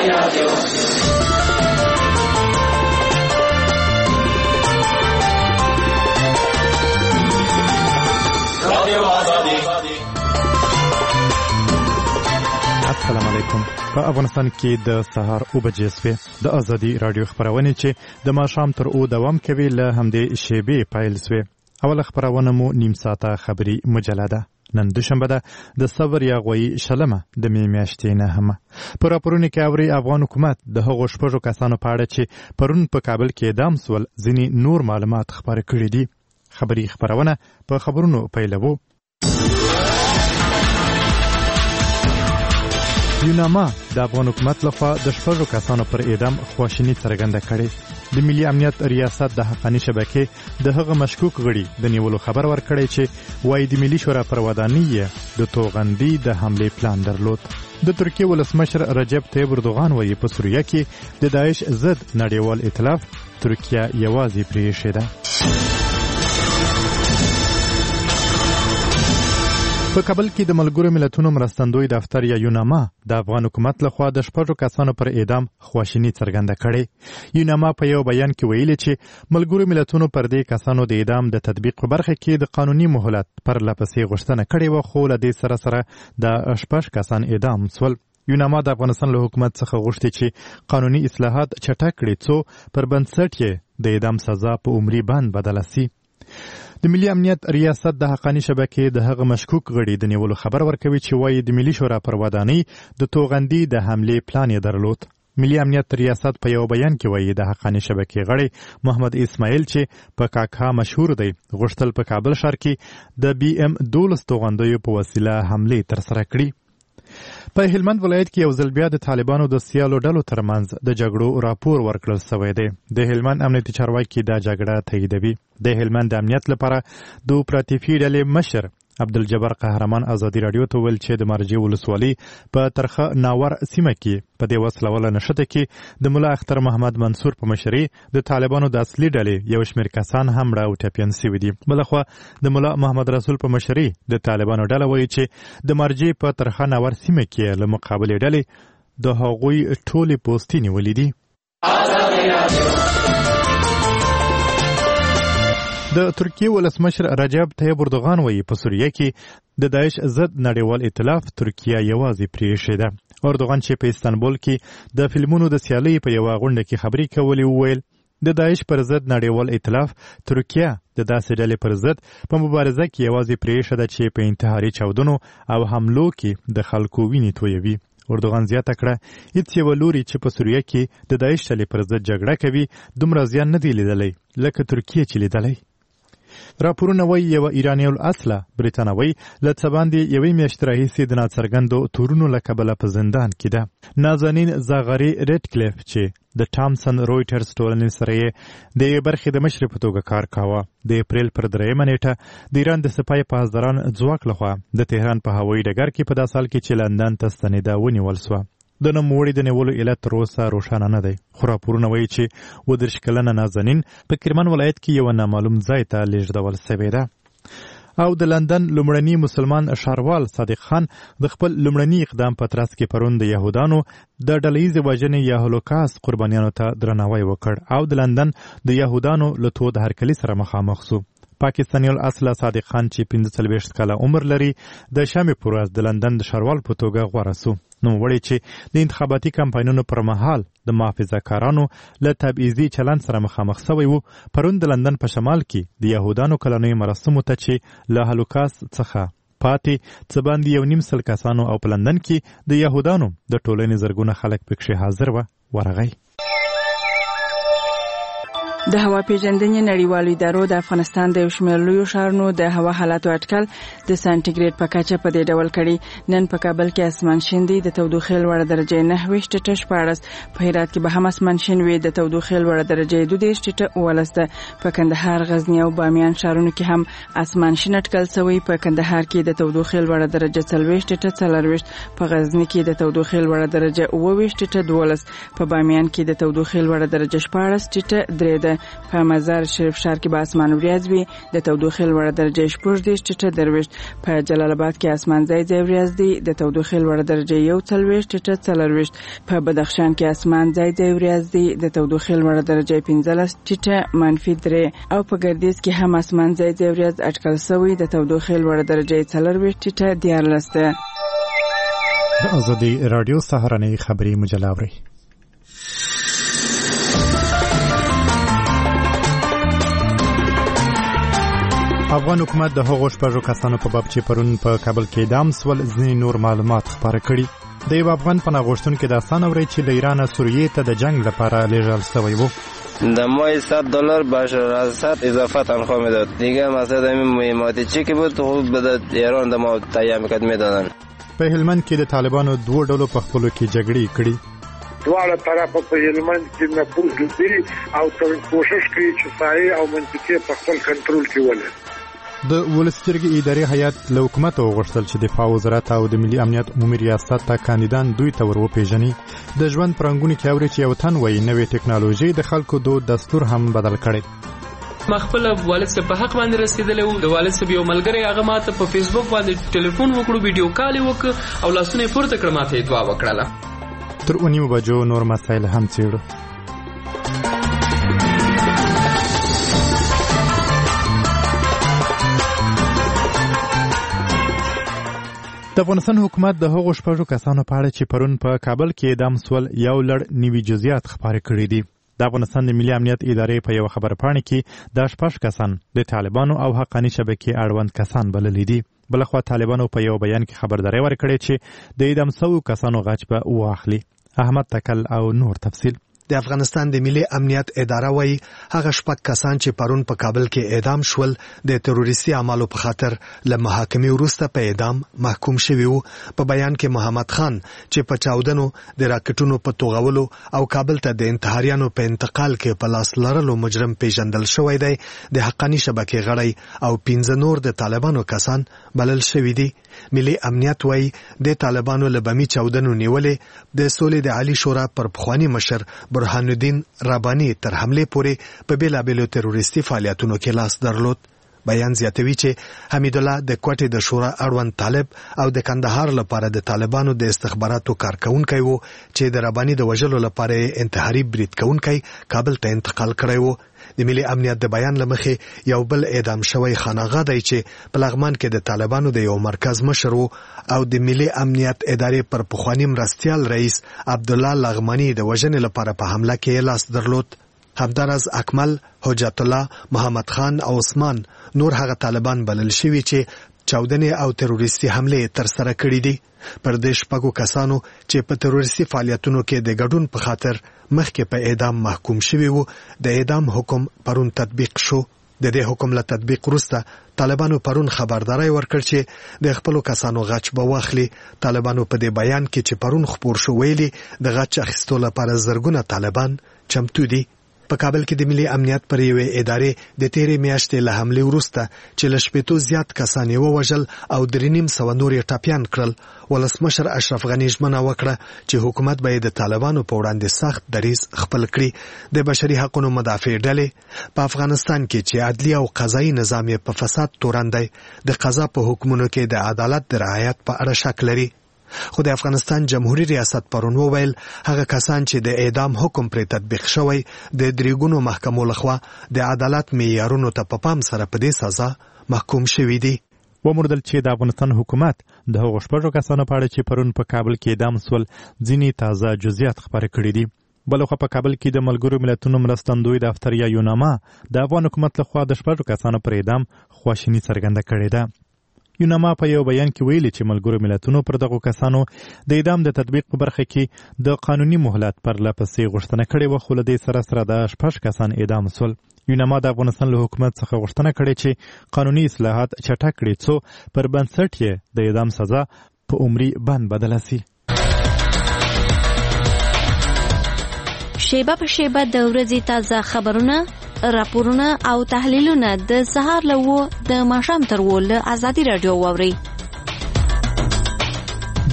السلام علیکم. په افغانستان کې د سهار 9 بجې سوې د ازادي رادیو خبرونه چې د ماښام تر 9 دوام کوي له همدې شیبې پیل سوې. اول خبرونه مو نیم ساعته خبري مجله ده. نن دوشنبه ده د صبر یا غوي شلمه د می میاشتې نه هم پر راپورونه کې اوري افغان حکومت د هغو شپږو کسانو په اړه چې پرون په کابل کې اعدام سول ځینی نور معلومات خبره کړي دي. خبري خبرونه په خبرونو پیلوو. یوناما د افغان حکومت لخوا د شپږو کسانو پر اعدام خواشینی څرګنده کړې. د ملي امنیت ریاست د حقاني شبکې د هغه مشکوک غړي د نیولو خبر ورکړی چې وایي د ملي شورا پر ودانۍ د توغندي د حمله پلان درلود. د ترکیه ولسمشر رجب طیب اردوغان وایي په سوریه کې د داعش ضد نړیوال ائتلاف ترکیه یوازې پریښې ده. په کابل کې د ملګرو ملتونو مرستندوی دفتر یا یوناما د افغان حکومت لخوا د شپږو کسانو پر اعدام خواشینی څرګنده کړې. یوناما په یو بیان کې ویلي چې ملګرو ملتونو پر دې کسانو د اعدام د تطبیق په برخه کې د قانوني مهلت پر لپسې غوښتنه کړې و، خو له دې سره د شپږ کسان اعدام سول. یوناما د افغانستان له حکومت څخه غوښتي چې قانوني اصلاحات چټک کړي څو پر بنسټ یې د اعدام سزا په عمري بند بدله سي. د ملي امنیت ریاست د حقاني شبکې د هغه مشکوک غړي د نیولو خبر ورکوي چې وایي د ملي شورا پر ودانۍ د توغندي د حمله پلان یې درلود. ملي امنیت ریاست په یو بیان کې وایي د حقاني شبکې غړي محمد اسماعیل چې په کاکا مشهور دی غوښتل په کابل ښار کې د BM12 توغندیو په وسیله حمله ترسره کړي. په هلمند ولایت کې یو ځل بیا د طالبانو د سیالو ډلو ترمنځ د جګړو راپور ورکړل شوی دی. د هلمند امنیتي چارواکي دا جګړه تاییدوي. د هلمند د امنیت لپاره د اپراتیفي ډلې مشر عبدالجبار قهرمان ازادي رادیو ته ویل چې د مرجې ولسوالۍ په ترخه ناور سیمه کې په دې وسلواله نښته کې د ملا اختر محمد منصور په مشرۍ د طالبانو د اصلي ډلې یو شمېر کسان هم را او ټپیان سوي دي. بلخوا د ملا محمد رسول په مشرۍ د طالبانو ډله وایي چې د مرجې په ترخه ناور سیمه کې له مقابلې ډلې د هغوی ټولې پوستې نیولې دي. د ترکیه ولسمشر رجب طیب اردوغان وایي په سوریه کې د داعش ضد نړیوال ائتلاف ترکیه یوازې پریښې ده. اردوغان چې په استانبول کې د فلمونو د سیالۍ په یوه غونډه کې خبرې کولې وویل د داعش پر ضد نړیوال ائتلاف ترکیه د داسې ډلې پر ضد په مبارزه کې یوازې پریښې ده چې په انتحاري چاودنو او حملو کې د خلکو وینې تویوي. اردوغان زیاته کړه هیڅ یو لوري چې په سوریه کې د داعش ډلې پر ضد جګړه کوي دومره زیان نه دی لیدلی لکه ترکیه چې لیدلی. راپورونه وایي یوه ایراني الاصله بریتانوۍ له څه باندې یوې میاشتې راهیسې د ناڅرګندو تورونو له کبله په زندان کې ده. نازنین زاغري ریډکلیف چې د ټامسن رویټرز ټولنې سره یې د یوې برخې د مشرې په توګه کار کاوه د اپریل پر 3 نیټه د ایران د سپای پاسداران ځواک لخوا د تهران په هوایي ډګر کې په داسې حال کې چې لندن ته ستنېده ونیول سوه. د نوموړي د نیولو علت تر اوسه روښانه نه دی، خو راپورونه وایي چې 30 کلنه نازنین په کرمان ولایت کې یو نامعلوم ځای ته لیږدول سوې ده. او د لندن لومړني مسلمان ښاروال صادق خان د خپل لومړني اقدام په ترڅ کې پرون د یهودانو د ډلهییزې وژنې یا هولوکاست قربانیانو ته درناوی وکړ او د لندن د یهودانو له تود هرکلي سره مخامخ شو. پاکستاني الاصله صادق خان چې 45 کاله عمر لري د شنبې پر ورځ د لندن د ښاروال په توګه غوره شو. نوموړی چې د انتخاباتي کمپاینونو پر مهال د محافظه‌کارانو له تبعیضي چلند سره مخامخ شوی و پرون د لندن په شمال کې د یهودانو کلنیو مراسمو ته چې له هولوکاست څخه پاتې څه باندې 1.5 کسانو او په لندن کې د یهودانو د ټولنې زرګونه خلک پکښې حاضر و ورغی. د هوا پیژندنې نړیوالو ادارو د افغانستان د یو شمېر لویو ښارونو د هوا حالاتو اټکل د سانټیګریډ په کچه په دې ډول کړي. نن په کابل کې اسمان شین دی، د تودوخې لوړه درجه 9.14. په هرات کې به هم اسمان شین وي، د تودوخې لوړه درجه 2.18. په کندهار، غزنی او بامیان ښارونو کې هم اسمان شین اټکل شوی. په کندهار کې د تودوخې لوړه درجه 40.40. په غزنی کې د تودوخې لوړه درجه 20.12. په بامیان کې د تودوخې لوړه درجه 14.3. په مزار شریف ښار کې به اسمان وریځ وي د تودوخې لوړه درجه 14 ټیټه درويشت په جلال آباد کې اسمان ځای ځای وریځ دی د تودوخې لوړه درجه 41 ټیټه 40 په بدخشان کې اسمان ځای ځای وریځ دی د تودوخې لوړه درجه 15 ټیټه -3 او په ګردیز کې هم اسمان ځای ځای وریځ اټکل شوی د تودوخې لوړه درجه 40 ټیټه 14 د ازادي رادیو سهارنۍ خبری مجله اوري. افغان حکومت د هغو شپږو کسانو په باب چې پرون په کابل کې اعدام سول ځینې نور معلومات خبره کړي. د یو افغان پناه غوښتونکي داستان اوري چې له ایران سوریې ته د جنگ لپاره لیږل شوی و. در ماه $100 بشار اسد اضافه تنخواه میداد. دیگه مثلا این مهماتی چی که بود خوب به ایران د ما تایید میکرد میدادن. په هلمند کې د طالبانو دوه ډلو په خپلو کې جګړې کړي. دواړه طرفه په هلمند کې نفوذ لري او کوشش کوي چې سایه او منطقه په خپل کنټرول کې ولري. د ولسجرګې اداري هیئت له حکومت وغوښتل چې دفاع وزارت او د ملي امنیت عمومي ریاست ته کاندیدان دوی ته ور وپیژني. د ژوند پرنګونو کې اوري چې یو تن وایي نوې ټکنالوژي د خلکو د دستور هم بدل کړي. مخبل والد صاحب په حق باندې رسیدلی و. د والد صاحب یو ملګری هغه ماته په فیسبوک باندې ټلیفون وکړو، ویډیو کال وکړ او لاسونه پورته کړ، ماته دعا وکړه. تر 9 بجو نور مسایل هم څېړو. د افغانستان حکومت د هغو شپږو کسانو په اړه چې پرون په کابل کې اعدام سول یو لړ نوي جزئیات خبرې کړي دي. د افغانستان د ملي امنیت ادارې په یو خبرپاڼه کې د 6 کسان د طالبانو او حقاني شبکې اړوند کسان بللي دي. بلخوا طالبانو په یو بیان کې خبرداري ورکړې چې د اعدام شوو کسانو غچ به واخلي. احمد تکل او نور تفصیل. د افغانستان د ملي امنیت اداره وایي هغه 6 کسان چې پرون په کابل کې اعدام شول د تروریستي اعمالو په خاطر له محاکمې وروسته په اعدام محکوم شوي وو. په بیان کې محمد خان چې په چاودنو د راکټونو په توغولو او کابل ته د انتحاریانو په انتقال کې په لاس لرلو مجرم پیژندل شوی دی، د حقاني شبکې غړی او 15 نور د طالبانو کسان بلل شوي دي. ملي امنیت وایي د طالبانو له بمي چاودنو نیولې د سولې د عالی شورا پر پخوانی مشر برهان الدین رباني تر حمله پورې په بیلابیلو تروریستي فعالیتونو کې لاس درلود. بیان زیاتوي چې حمید الله د کوټې د شورا اړوند طالب او د کندهار لپاره د طالبانو د استخباراتو کارکونکي وو چې د رباني د وژلو لپاره انتحاري برید کوونکی کابل ته انتقال کړی وو. د ملي امنیت د بیان لمخې یو بل اعدام شوی خاناغه دی چې په لغمان کې د طالبانو د یو مرکز مشر وو او د ملي امنیت ادارې پر پخوانی مرستیال رئیس عبد الله لغمانی د وژنې لپاره په حمله کې لاس درلود. همدارز اکمل، حجت الله، محمد خان او عثمان نور هغه طالبان بلل شوي چې چاودنې او تروریستي حمله تر سره کړې دي. پر دې 6 کسانو چې په تروریستي فعالیتونو کې د ګډون په خاطر مخکې په اعدام محکوم شوي وو، د اعدام حکم پرون تطبیق شو. د دې حکم له تطبیق وروسته طالبانو پرون خبرداري ورکړ چې د خپل کسانو غچ به واخلي. طالبانو په دې بیان کې چې پرون خبر شو ویلي د غچ اخیستلو لپاره زرګونه طالبان چمتو دي. په کابل کې د ملي امنیت پر یوې ادارې د تیرې میاشتې له حملې وروسته چې له 80 زیات کسان یې ووژل او 350 نور یې ټاپیان کړل، ولسمشر اشرف غني ژمنه وکړه چې حکومت به د طالبانو په وړاندې سخت دریځ خپل کړي. د بشري حقوقو مدافع ډلې په افغانستان کې چې عدلي او قضایي نظام یې په فساد تورن دی، د قضا په حکمونو کې د عدالت د رعایت په اړه شک لري. خو د افغانستان جمهوریت ریاست پرون وویل هغه کسان چې د اعدام حکم پر تطبیق شوی د دریګونو محکمو لخوا د عدالت معیارونو ته په پام سره په دې سزا محکوم شوي دي. وموندل چې د افغانستان حکومت د هغو 6 کسانو په اړه چې پرون په کابل کې اعدام سول ځینې تازه جزئیات خبرې کړي دي. بلخوا په کابل کې د ملګرو ملتونو مرستندوی دفتر یا یوناما د افغان حکومت لخوا د 6 کسانو پر اعدام خواشیني څرګنده کړې ده. یوناما په یو بیان کې ویلي چې ملګرو ملتونو پر دغو کسانو د اعدام د تطبیق په برخه کې د قانوني مهلت پر لپسې غوښتنه کړې وه، خو له دې سره د 6 کسان اعدام سول. یوناما د افغانستان له حکومت څخه غوښتنه کړې چې قانوني اصلاحات چټک کړي څو پر بنسټ یې د اعدام سزا په عمري بند بدله شي. شیبه په شیبه د ورځې تازه خبرونه، راپورونه او تحلیلونه د سهار له 9 د ماښام تر 10 له ازادي رادیو واوري.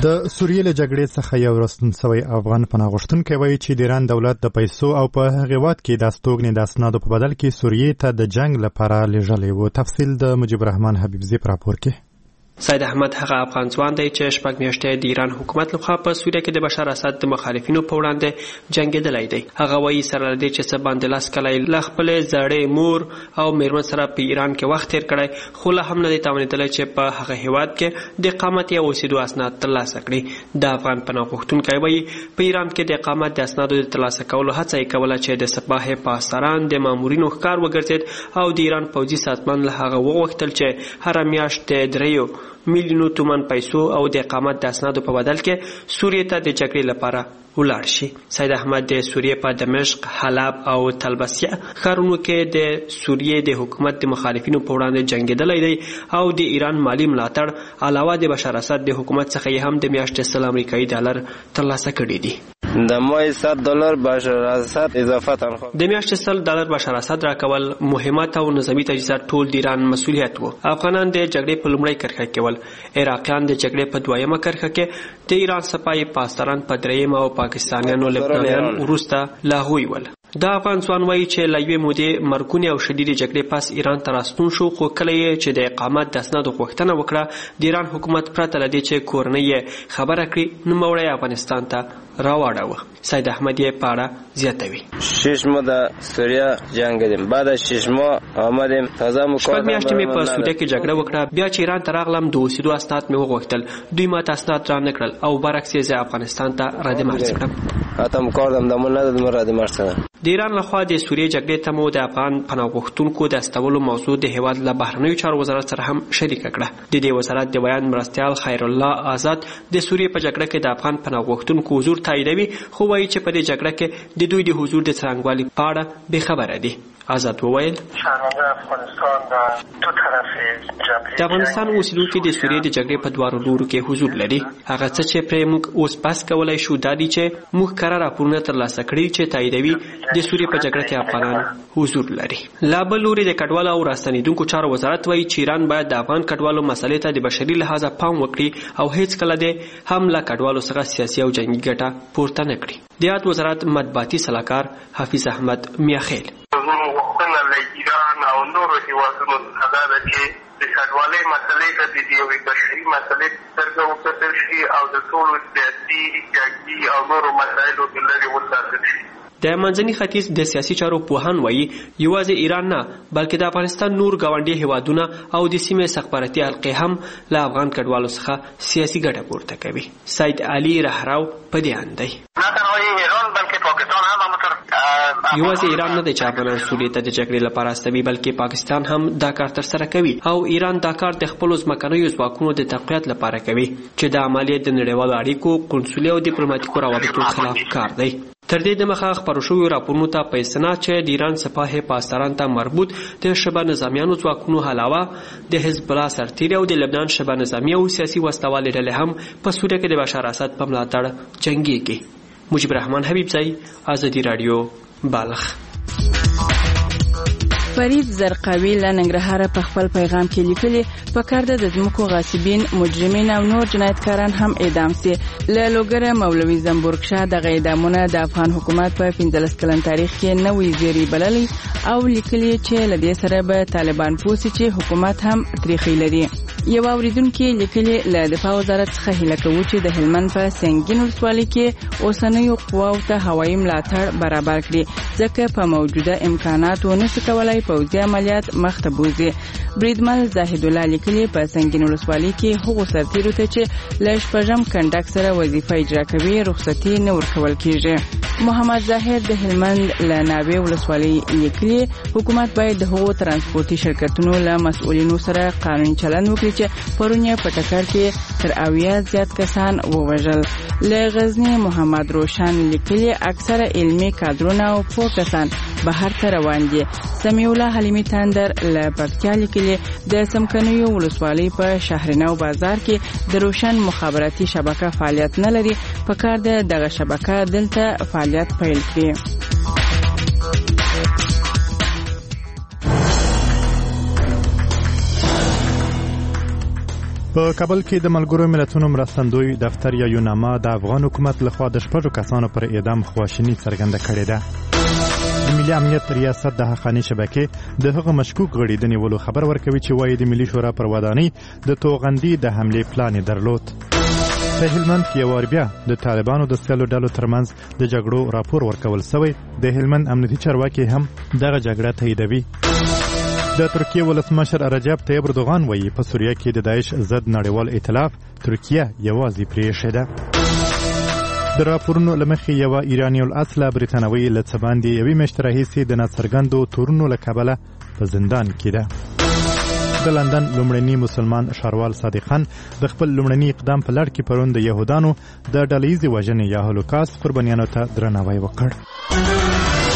د سوریې له جګړې څخه یو راستون شوی افغان پناه غوښتونکی وایي چې د ایران دولت د پیسو او په هغې وخت کې د استوګنې د اسنادو په بدل کې سوریې ته د جنگ لپاره لیږلی و. تفصیل د مجيب الرحمن حبیبزی په راپور کې. سید احمد هغه افغان ځوان دی چې شپږ میاشتې د ایران حکومت لخوا په سوریه کې د بشار اسد د مخالفینو په وړاندې جنګېدلی دی. هغه وایي سره له دې چې څه باندې لاس کلی له خپلې زړې مور او میرمن سره په ایران کې وخت تیر کړی، خو لا هم نه دی توانېدلی چې په هغه هیواد کې د اقامت یا اوسېدو اسناد ترلاسه کړي. د افغان پناه غوښتونکی وایي په ایران کې د اقامت د اسنادو د ترلاسه کولو هڅه یې کوله چې د سپاه پاسداران د مامورینو ښکار وګرځېد او د ایران پوځي سازمان له هغه وغوښتل چې هره میاشت د 3 میلیونو تومان پیسو او د اقامت د اسنادو په بدل کې سوریې ته د جګړې لپاره ولاړ شي. سید احمد د سوریې په دمشق، حلب او طلبسیه ښارونو کې د سوریې د حکومت د مخالفینو په وړاندې جنګېدلی دی او د ایران مالی ملاتړ علاوه د بشار اسد د حکومت څخه یې هم د میاشتې 100 امریکایي ډالر ترلاسه کړي دي. د مای $100 بشار اسد اضافه تنخواه د میاشتې $100 بشار اسد راکول مهمات او نظامی تجهیزات ټول د ایران مسؤلیت وو. افغانان د جګړې په لومړۍ کرښه کې ول، عراقیان د جګړې په دویمه کرښه کې، د ایران سپاه پاسداران په دریمه او پاکستانیانو لبنانیان وروسته لا هوی ول. دا افغان ځوان وایي چې له یوې مودې مرګونې او شدیدې جګړې پس ایران ته راستون شو، خو کله یې چې د اقامت د اسنادو غوښتنه وکړه د ایران حکومت پرته له دې چې کورنۍ یې خبره کړي نوموړی افغانستان ته راواړاوه. سید احمد یې په اړه زیاتوي. 6 ماه د سوریه جنګیدم، بعد از 6 ماه آمدیم تازه مو شپږ میاشتې مې په سوریه کې جګړه وکړه، بیا چې ایران ته راغلم د اوسېدو اسناد مې وغوښتل، دوی ماته اسناد را نه کړل او برعکس یې زه افغانستان ته رادمرز کړم. اتم کاردم دمون ندادم رادمرز کړم. د ایران لخوا د سوریې جګړې ته مو د افغان پناه غوښتونکو د استولو موضوع د هیواد له بهرنیو چارو وزارت سره هم شریکه کړه. د دې وزارت د بیان مرستیال خیر الله آزاد د سوریې په جګړه کې د افغان پناه غوښتونکو حضور تاییدوي، خو وایي چې په دې جګړه کې د دوی د حضور د څرنګوالي په اړه بېخبره دي. آزاد وویل د افغانستان اوسېدونکي د سوریې د جګړې په دواړو لورو کې حضور لري. هغه څه چې پرې موږ اوس بحث کولی شو دا دي چې موږ کره راپورونه ترلاسه کړي چې تاییدوي د سوریې په جګړه کې افغانان حضور لري. لا بل لوري د کډوالو او راستنېدونکو چارو وزارت وایي چې ایران باید د افغان کډوالو مسلې ته د بشري لحاظه پام وکړي او هیڅ کله د هم له کډوالو څخه سیاسي او جنګي ګټه پورته نه کړي. د یاد وزارت مطبوعاتي سلاکار حفیظ احمد میاخیل ایران او نورو هیوادونو څخه دا چې د کډوالۍ مسلې ته د یوې بشري مسلې سترګه وکتل شي او د ټولو سیاسي، جنګي او نورو مسایلو کې لرې وساتل شي. د منځني ختیځ د سیاسي چارو پوهان وایي یوازې ایران نه بلکې د افغانستان نور ګاونډي هیوادونه او د سیمې استخباراتي حلقې هم له افغان کډوالو څخه سیاسي ګټه پورته کوي. سید علي رهراو په دې اند دی. یوازې ایران نه دی چې افغانان سوریې ته د جګړې لپاره استوي، بلکې پاکستان هم دا کار ترسره کوي او ایران دا کار د خپلو ځمکنیو ځواکونو د تقویت لپاره کوي چې دا عملیات د نړیوالو اړیکو، قونسلي او ډیپلوماټیکو روابطو خلاف کار دی. تر دې دمخه خپرو شویو راپورونو ته په استناد چې د ایران سپاه پاسداران ته مربوط د شبه نظامیانو ځواکونو علاوه د حزب الله سرتیري او د لبنان شبه نظامي او سیاسي وسلوالې ډلې هم په سوریه کې د بشار اسد په ملاتړ جنګېږي. مجيب الرحمن حبیبزی، آزادی رادیو، بالغ. فرید زرقاوي له ننګرهاره په خپل پیغام کې لیکلي پکار ده د ځمکو غاصبین، مجرمین او نور جنایتکاران هم اعدام سي. له لوګره مولوي زنبورګ شاه د اعدامونه د افغان حکومت په 15 کلن تاریخ کې نوې زیری بللي او لیکلي چې لدې سره به طالبان پوسي چې حکومت هم تاریخي لري. یو اوریدونکو لیکلي له دفاع وزارت څخه هیله کوي چې د هلمند په سنگین ولسوالۍ کې اوسنیو قواو ته هوایي ملاتړ برابر کړي، ځکه په موجوده امکاناتو نشي کولای پوځي عملیات مخ ته بوزي. بریدمل زاهد الله لیکلي په سنگین ولسوالۍ کې هغو سرتیرو ته چې له شپږم کنډک سره وظیفه اجرا کوي رخصتي نه ورکول کیږي. محمد ظاهر د هلمند له ناوې ولسوالۍ لیکلي حکومت باید د هغو ترانسپورتي شرکتونو له مسؤلینو سره قانوني چلند وکړي چې پرون په ټکر کې تر 80 زیات کسان ووژل. له غزنی محمد روشن لیکلي اکثره علمي کادرونه او پوه کسان بهر ته روان دي. سمیع الله حلیمی تندر له پکتیا لیکلي د سمکنیو ولسوالۍ په شهرنو بازار کې د روشن مخابراتي شبکه فعالیت نه لري، په کار ده دغه شبکه دلته فعالیت پیل کړي. په کابل کې د ملګرو ملتونو مرستندوی دفتر یا یوناما د افغان حکومت لخوا د 6 کسانو پر اعدام خواشینی څرګنده کړې ده. د ملي امنیت ریاست د حقانی شبکې د هغه مشکوک غړي د نیولو خبر ورکوي چې وایي د ملي شورا پر ودانۍ د توغندي د حمله پلان درلود. په هلمند کې یو بیا د طالبانو د سیالو ډلو ترمنځ د جګړو راپور ورکول شوی. د هلمند امنیتي چارواکي هم دغه جګړه تاییدوي. د ترکیه ولسمشر رجب طیب اردوغان وایي په سوریه کې د داعش ضد نړیوال ائتلاف ترکیه یوازې پریښې ده. د راپورونو له مخې یوه ایراني الاصله بریتانوي له څه باندې یوې میاشتې راهیسې د ناڅرګندو تورونو له کبله په زندان کې ده. د لندن لومړني مسلمان ښاروال صادق خان د خپل لومړني اقدام په لړ کې پرون د یهودانو د ډلهییزې وژنې یا هولوکاست قربانیانو ته درناوی وکړ.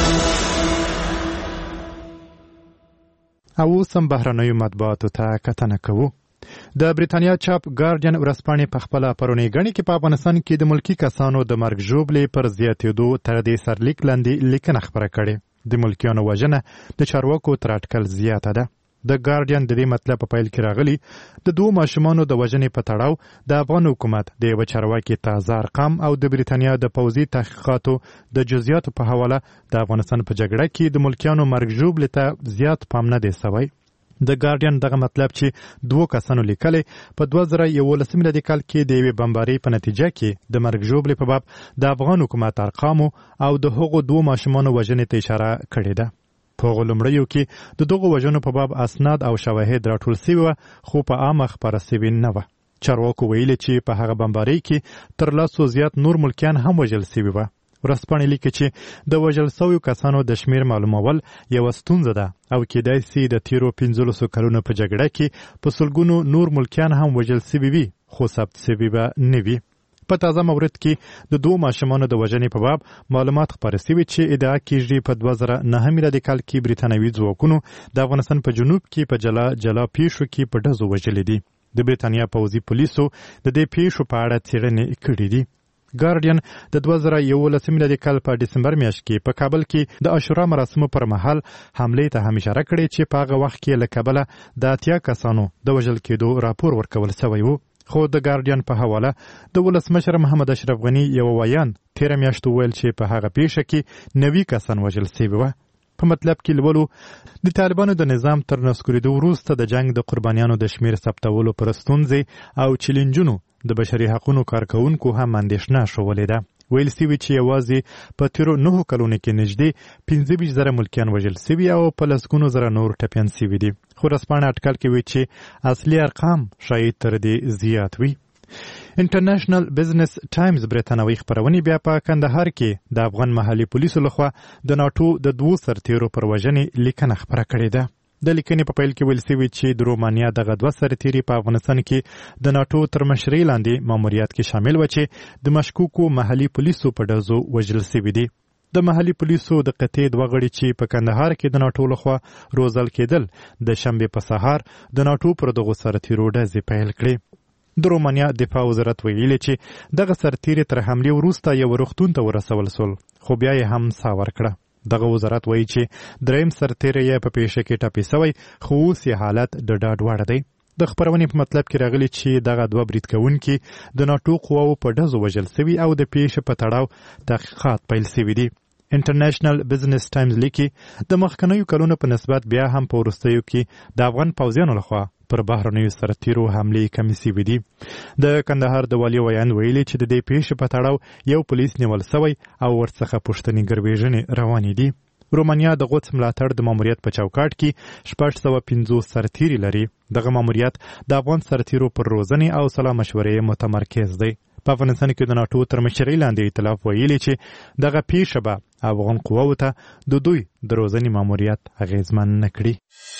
او سم بهرنیو مطبوعاتو ته کتنه کوو. د بریتانیا چاپ ګارډین ورځپاڼې په خپله پرونۍ ګڼي کې په افغانستان کې د ملکي کسانو د مرګ ژوبلې پر زیاتېدو تر دې سرلیک لاندې لیکنه خپره کړې. د ملکیانو وژنه د چارواکو تر اټکل زیاته ده. د ګارډین د دې مطلب په پیل کې راغلی د 2 ماشومانو د وژنې په تړاو د افغان حکومت د یو چارواکي تازه ارقام او د بریتانیا د پوځي تحقیقاتو د جزئیاتو په حواله د افغانستان په جګړه کې د ملکیانو مرګ ژوبلې ته زیات پام نه دی سوی. د ګارډین دغه مطلب چې 2 کسانو لیکلی په 2011 میلادي کال کې د یوې بمبارۍ په نتیجه کې د مرګ ژوبلې په باب د افغان حکومت ارقامو او د هغو 2 ماشومانو وژنې ته اشاره کړې ده. په هغو لومړیو کې د دغو وژنو په باب اسناد او شواهد راټول سوي وه خو په عامه خپاره سوي نه وه. چارواکو ویلي چې په هغه بمبارۍ کې تر 100 زیات نور ملکیان هم وژل سوي وه. ورځپاڼې لیکي چې د وژل سویو کسانو د شمیر معلومول یوه ستونزه ده او کیدای سي د تیرو 15 کلونو په جګړه کې په سلګونو نور ملکیان هم وژل سوي وي خو ثبت سوي به نه وي. په تازه مورد کې د 2 ماشومانو د وژنې په باب معلومات خپاره سوي چې ادعا کیږي په 2009 میلادي کال کې بریتانوي ځواکونو د افغانستان په جنوب کې په جلا پیښو کې په ډزو وژلي دي. د بریتانیا پوځي پولیسو د دې پیښو په اړه څېړنې کړې دي. ګارډین د 2011 میلادي کال په ډسمبر میاشت کې په کابل کې د عاشورا مراسمو پر مهال حملې ته هم اشاره کړې چې په هغه وخت کې له کبله د 80 کسانو د وژل کېدو راپور ورکول شوی و. خو د ګارډین په حواله د ولسمشر محمد اشرف غني یو ویان 13 میاشتو ویل چې په هغه پیښه کې 90 کسان وژل سوي وه. په مطلب کې لولو د طالبانو د نظام تر نسکورېدو وروسته د جنگ د قربانیانو د شمیر ثبتولو پر ستونزې او چیلنجونو د بشري حقوقو کارکونکو هم اندېښنه ښولې ده. ویل سوي چې یوازې په تیرو 9 کلونو کې نږدې 15,000 ملکیان وژل سوي او په لسګونو زره نور ټپیان سوي دي. خو ورځپاڼه اټکل کوي چې اصلي ارقام شاید تر دې زیات وي. انټرنیشنل بزنس ټایمز بریتانوي خپرونې بیا په کندهار کې د افغان محلي پولیسو لخوا د ناټو د 2 سرتیرو پر وژنې لیکنه خپره کړې ده. د لیکنې په پیل کې ویل سوي چې د رومانیا دغه 2 سرتیري په افغانستان کې د ناټو تر مشرۍ لاندې ماموریت کې شامل و چې د مشکوکو محلي پولیسو په ډزو وژل سوي دي. د محلي پولیسو د قطعې 2 غړي چې په کندهار کې د ناټو لخوا روزل کېدل د شنبې په سهار د ناټو پر دغو سرتیرو ډزې پیل کړې. د رومانیا دفاع وزارت ویلي چې دغه سرتیري تر حملې وروسته یو روغتون ته ورسول سول خو بیا یې هم ساه ورکړه. دغه وزارت وایي چې دریم سرتیری یې په پیښه کې ټپي سوی خو اوس یې حالت د ډاډ وړ دی. د خپرونې په مطلب کې راغلي چې دغه 2 برید کوونکي د ناټو قواو په ډزو وژل سوي او د پیښې په تړاو تحقیقات پیل سوي دي. انټرنیشنل بزنس ټایمز لیکي د مخکنیو کلونو په نسبت بیا هم په وروستیو کې د افغان پوځیانو لخوا پر بهرنیو سرتیرو حملې کمې سوي دي. د کندهار د والي ویان ویلي چې د دې پیښې په تړاو یو پولیس نیول سوی او ورڅخه پوښتنې ګروېږنې روانې دي. رومانیا د غوڅ ملاتړ د ماموریت په چوکاټ کې 650 سرتیري لري. دغه ماموریت د افغان سرتیرو پر روزنې او سلا مشورې متمرکز دی. په افغانستان کې د ناټو تر مشرۍ لاندې ائتلاف ویلي چې دغه پیښه به افغان قواو ته د دوی د روزنې ماموریت اغیزمن نه کړي.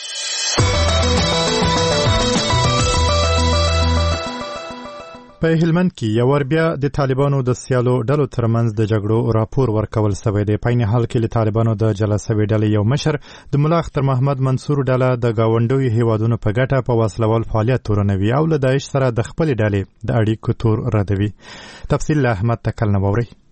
په هلمند کې یو بیا د طالبانو د سیالو ډلو ترمنځ د جګړو راپور ورکول شوی دی. په عین حال کې له طالبانو د جلا شوې ډلې یو مشر د ملا اختر محمد منصور ډله د گاونډیو هیوادونو په ګټه په وسلوال فعالیت تورنوي او له داعش سره د خپلې ډلې د اړیکو تور ردوي. تفصیل له احمد تکل نه واورئ.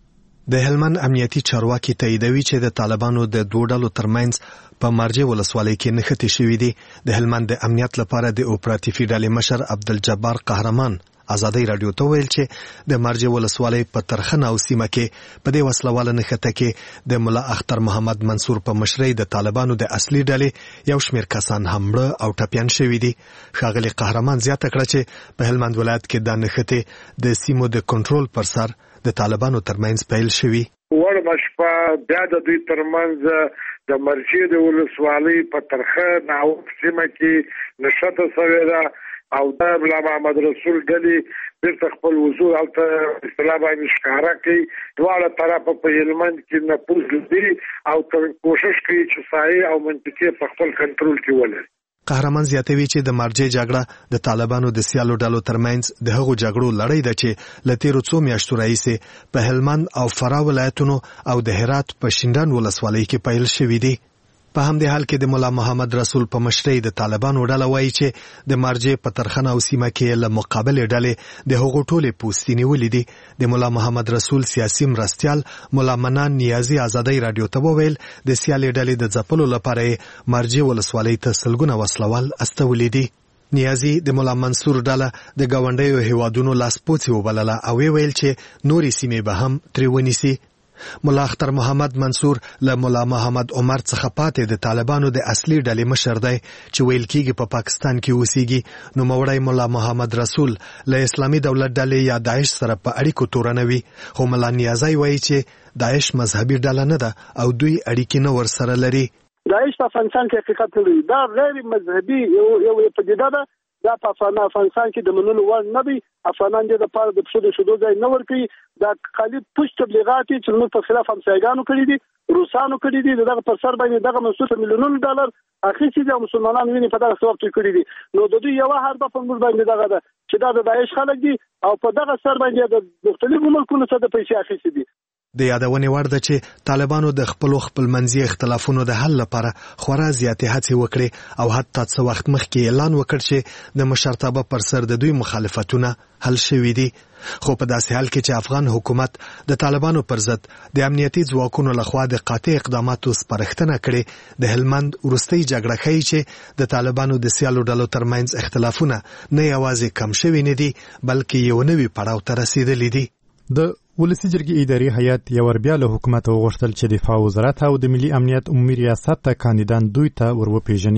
د هلمند امنیتي چارواکي تاییدوي چې د طالبانو د دوه ډلو ترمنځ په مارجې ولسوالۍ کې نښتې شوې دي. د هلمند د امنیت لپاره د اپراتیفي ډلې مشر عبدالجبار قهرمان ازادي رادیو ته ویل چې د مارجې ولسوالۍ په ترخنه او سیمه کې په دې وسلواله نښته کې د ملا اختر محمد منصور په مشرۍ د طالبانو د اصلي ډلې یو شمېر کسان هم مړه او ټپیان شوي دي. ښاغلي قهرمان زیاته کړه چې په هلمند ولایت کې دا نښتې د سیمو د کنټرول پر سر د طالبانو ترمنځ پیل شوي. وړ مشپا بیا د دوی ترمنځ د مرجې د ولسوالۍ په ترخه ناو سیمه کې نښته شوې ده او د ملا محمد رسول ډلې بیرته خپل وضوح هلته اصطلاح باندې ښکاره کوي. دواړه طرفه په هلمند کې نفوذ لري او کوشش کوي چې سایې او منطقې په خپل کنټرول کې ولري. قهرمان زیاتوي چې د مارجې جګړه د طالبانو د سیالو ډلو ترمنځ د هغو جګړو لړۍ ده چې له تیرو څو میاشتو راهیسې په هلمند او فراه ولایتونو او د هرات په شینډنډ ولسوالۍ کې پیل شوي دي. په همدې حال کې د ملا محمد رسول په مشرۍ د طالبانو ډله وایي چې د مارجې په ترخنه او سیمه کې له مقابلې ډلې د هغو ټولې پوستې نیولې دي. د ملا محمد رسول سیاسي مرستیال ملا منان نیازي ازادي رادیو ته وویل د سیالې ډلې د ځپلو لپاره مارجې ولسوالۍ ته سلګونه وسلوال استولې دي. نیازي د ملا منصور ډله د ګاونډیو هیوادونو لاسپوڅي وبلله او ویل چې نورې سیمې به هم ترې ونیسي. ملا اختر محمد منصور له ملا محمد عمر څخه پاتې د طالبانو د اصلي ډلې مشر دی چې ویل کېږي په پاکستان کې اوسېږي. نو موړی ملا محمد رسول له اسلامي دولت ډلې یا داعش سره په اړیکو تورنوي، خو ملا نیازی وایي چې داعش مذهبي ډله نه ده او دوی اړیکې نه ورسره لري. داعش په افغانستان کې حقیقت لري، دا غیر مذهبي یو پدیده ده، دا په افغانستان کې د منلو وړ نه دی. افغانان دې لپاره د پښو د شودو ځای نه ورکوي. دا خالي پوښ تبلیغات چې موږ په خلاف همسایګانو کړي دي، روسانو کړي دي، دغه پر سر باندې دغه مسؤل میلیونونو ډالر اخیستي دي او مسلمانان ویني په دغه سبب کړي دي. نو د دوی یو هر په موږ باندې دغه ده چې دا د داعش خلک دي او په دغه سر باندې د مختلفو ملکونو څخه د پیسې اخیستي دي. د یادونې وړ ده چې طالبانو د خپلمنځي اختلافونو د حل لپاره خورا زیاتې هڅې وکړې او حتی څه وخت مخکې اعلان وکړ چې د مشرتابه پر سر د دوی مخالفتونه حل شوي دي. خو په داسې حال کې چې افغان حکومت د طالبانو پر ضد د امنیتي ځواکونو لخوا د قاطع اقداماتو سپارښتنه کړې، د هلمند وروستۍ جګړه ښیي چې د طالبانو د سیالو ډلو ترمنځ اختلافونه نه یوازې کم شوي نه دي بلکې یو نوي پړاو ته رسیدلي دي. د ولسی جرګې اداري هیئت یو ور بیا له حکومت وغوښتل چې دفاع وزارت او د ملي امنیت عمومي ریاست ته کاندیدان دوی ته وروپیژني.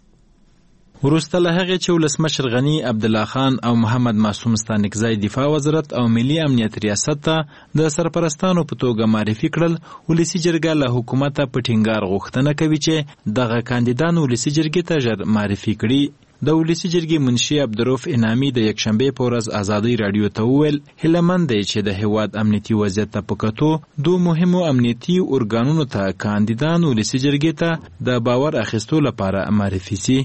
وروسته له هغې چې ولسمشر غني عبدالله خان او محمد معصوم ستانکزی دفاع وزارت او ملي امنیت ریاست ته د سرپرستانو په توګه معرفي کړل، ولسی جرګه له حکومته په ټینګار غوښتنه کوي چې دغه کاندیدان ولسی جرګې ته ژر معرفي کړي. د ولسی جرګې منشي عبدالرؤف انعامي د یکشنبې په ورځ ازادي رادیو ته وویل هیلهمند دی چې د هیواد امنیتي وضعیت ته په کتو دوه مهمو امنیتي ارګانونو ته کاندیدان ولسی جرګې ته د باور اخیستو لپاره معرفي سي.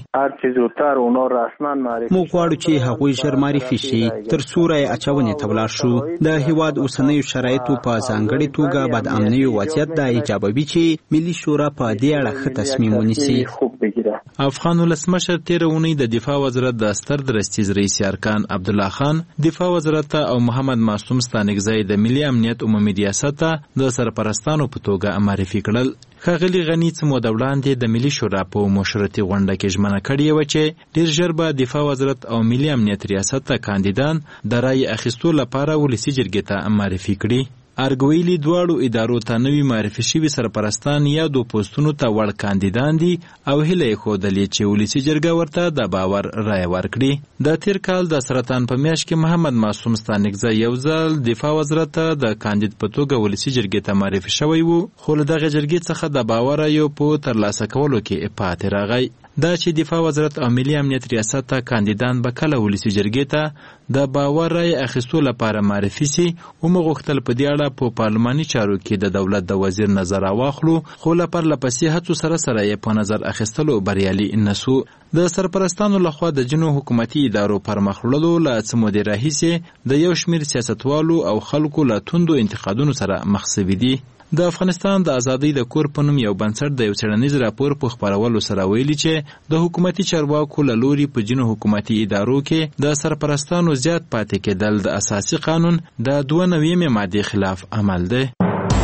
موږ غواړو چې هغوی ژر معرفي شي تر څو رایې اچونې ته ولاړ شو. د هیواد اوسنیو شرایطو په ځانګړې توګه بد امنیو وضعیت دا ایجابوي چې ملي شورا په دې اړه ښه تصمیم ونیسي. افغان ولسمشر تیره اونۍ د دفاع وزارت د ستر درستیز رئیس ارکان عبدالله خان دفاع وزارت او محمد معصوم ستانکزی د ملي امنیت عمومي ریاست ته د سرپرستانو په توګه معرفي کړل. ښاغلي غني څه موده وړاندې د ملي شورا په مشورتي غونډه کې ژمنه کړې وه چې ډېر ژر به دفاع وزارت او ملي امنیت ریاست ته کاندیدان د رایې اخیستو لپاره ولسي جرګې ته معرفي کړي. ارګویلي دواړو ادارو ته نوي معرفي شوي سرپرستان یا دو پوستونو ته وړ کاندیدان دي او هیله یې ښودلې چې ولسي جرګه ورته د باور رایه ورکړي. د تیر کال د سرطان په میاشت کې محمد معصوم ستانکزی یو ځل دفاع وزارت ته د کاندید په توګه ولسي جرګې ته معرفي شوی و، خو له دغه جرګې څخه د باور رایو په ترلاسه کولو کې پاتې راغی. دا چې دفاع وزارت او ملي امنیت ریاست ته کاندیدان به کله ولسي جرګې ته د باور رای اخیستو لپاره معرفي سي، وموږ غوښتل په دې اړه په پارلماني چارو کې د دولت د وزیر نظر واخلو، خو له پرلپسې هڅو سره یې په نظر اخیستلو بریالي نسو. د سرپرستانو لخوا د جنو حکومتي ادارو پرمخ وړلو له څه مودې راهیسې د یو شمېر سیاستوالو او خلکو له توندو انتقادونو سره مخ سوي دي. د افغانستان د ازادۍ د کور په نوم یو بنسټ د یو څېړنیز راپور په خپرولو سره ویلي چې د حکومتي چارواکو له لوري په ځینو حکومتي ادارو کې د سرپرستانو زیات پاتې کېدل د اساسي قانون د 92 مادې خلاف عمل دی.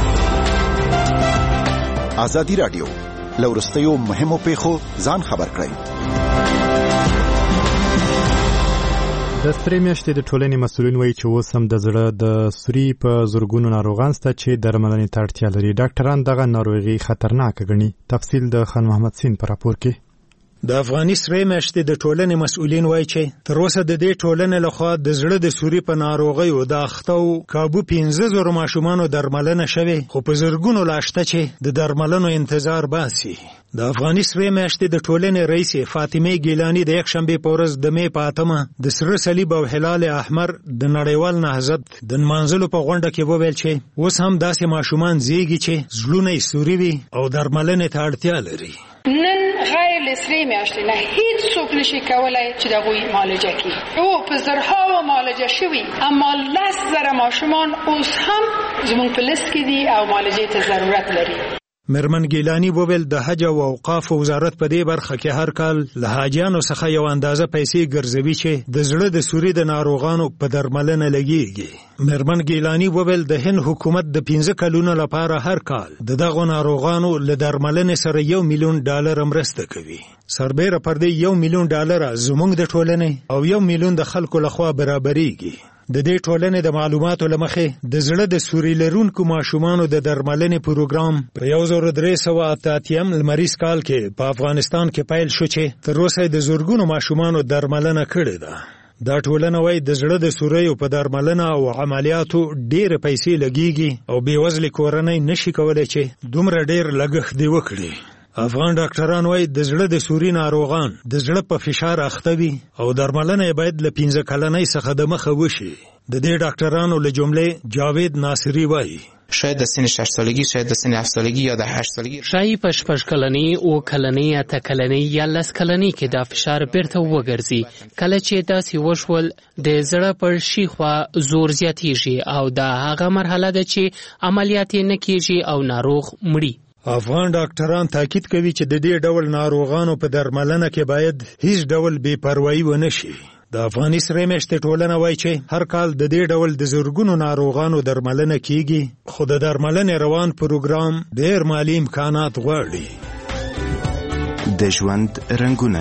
ازادي رادیو لورستیو مهمو پیښو ځان خبر کړئ. د سپری میاشتې د ټولنې مسؤلین وایي چې اوس هم د زړه د سوري په زورګونو ناروغان شته چې درملنې ته اړتیا لري. ډاکټران دغه ناروغي خطرناکه ګڼي. تفصیل د خان محمد سین په راپور کې. د افغاني سپری میاشتې د ټولنې مسؤلین وایي چې تر اوسه د دې ټولنې لخوا د زړه د سوري په ناروغیو د اخته او کابو 15,000 ماشومانو درملنه شوې، خو په زرګونو لا شته چې د درملنو انتظار باسي. د افغاني سپری میاشتې د ټولنې رئیس فاطمه ګیلانی د یکشنبې په ورځ د می په 8 د سره صلیب او هلال احمر د نړیوال نهضت د نمانځلو په غونډه کې وویل چې اوس هم داسې ماشومان زیږي چې زړونه یې سوري وي او درملنې ته اړتیا لري. نن غیر لسری میاشتې نه هیڅ څوک نشي کولای چې دغوی معالجه کړي. او په زرهاو معالجه شوي، اما 10,000 ماشومان اوس هم زموږ په لیست کې دي او معالجې ته ضرورت لري. مرمن ګیلانی وویل د حج او اوقاف وزارت په دې برخه کې هر کال له حاجیانو څخه یو اندازه پیسې ګرځوي چې د زړه د سوري د ناروغانو په درملنه لګیږي. مرمن ګیلانی وویل د هند حکومت د 15 کلونو لپاره هر کال د دغه ناروغانو له درملنې سره $1 ملیون مرسته کوي. سربېره پر دې $1 ملیون زموږ د ټولنې او $1 ملیون د خلکو لخوا برابرېږي. د دې ټولنې د معلوماتو لمخې د زړه د سوري لرونکو ماشومانو د درملنې پروګرام په 1388 لمریز کال کې په افغانستان کې پیل شو چې تر اوسه د زورګونو ماشومانو درملنه کړې ده. دا ټولنه وایي د زړه د سوریو په درملنه او عملیاتو ډېر پیسې لګیږي او بېوزلې کورنۍ نشي کولای چې دومره ډېر لګښت دی وکړي. افغان ډاکټران وایي د زړه د سوري ناروغان د زړه په فشار اخته وي او درملنه باید له 15 کلنۍ څخه د مخه وشي. د دې ډاکټرانو له جملې جاوید ناصری وایي شاید د سن 6 سالگی، شاید د سن 7 سالگی یا د 8 سالگی، شاید په 8 کلنۍ او کلنۍ یا 10 کلنۍ یا 10 کلنۍ کې دا فشار بیرته وګرځي. کله چې داسې وشول د زړه پر شي خوا زور زیاتېږي او دا هغه مرحله ده چې عملیات نه کیږي او ناروغ مړي. افغان ډاکټران تاکید کوي چې د دې ډول ناروغانو په درملنه کې باید هیڅ ډول بې پروايي ونه شي. د افغاني سپری میاشتې ټولنه وایي چې هر کال د دې ډول د زرګونو ناروغانو درملنه کیږي، خو د درملنې روان پروګرام ډېر مالي امکانات غواړي. د ژوند رنګونه.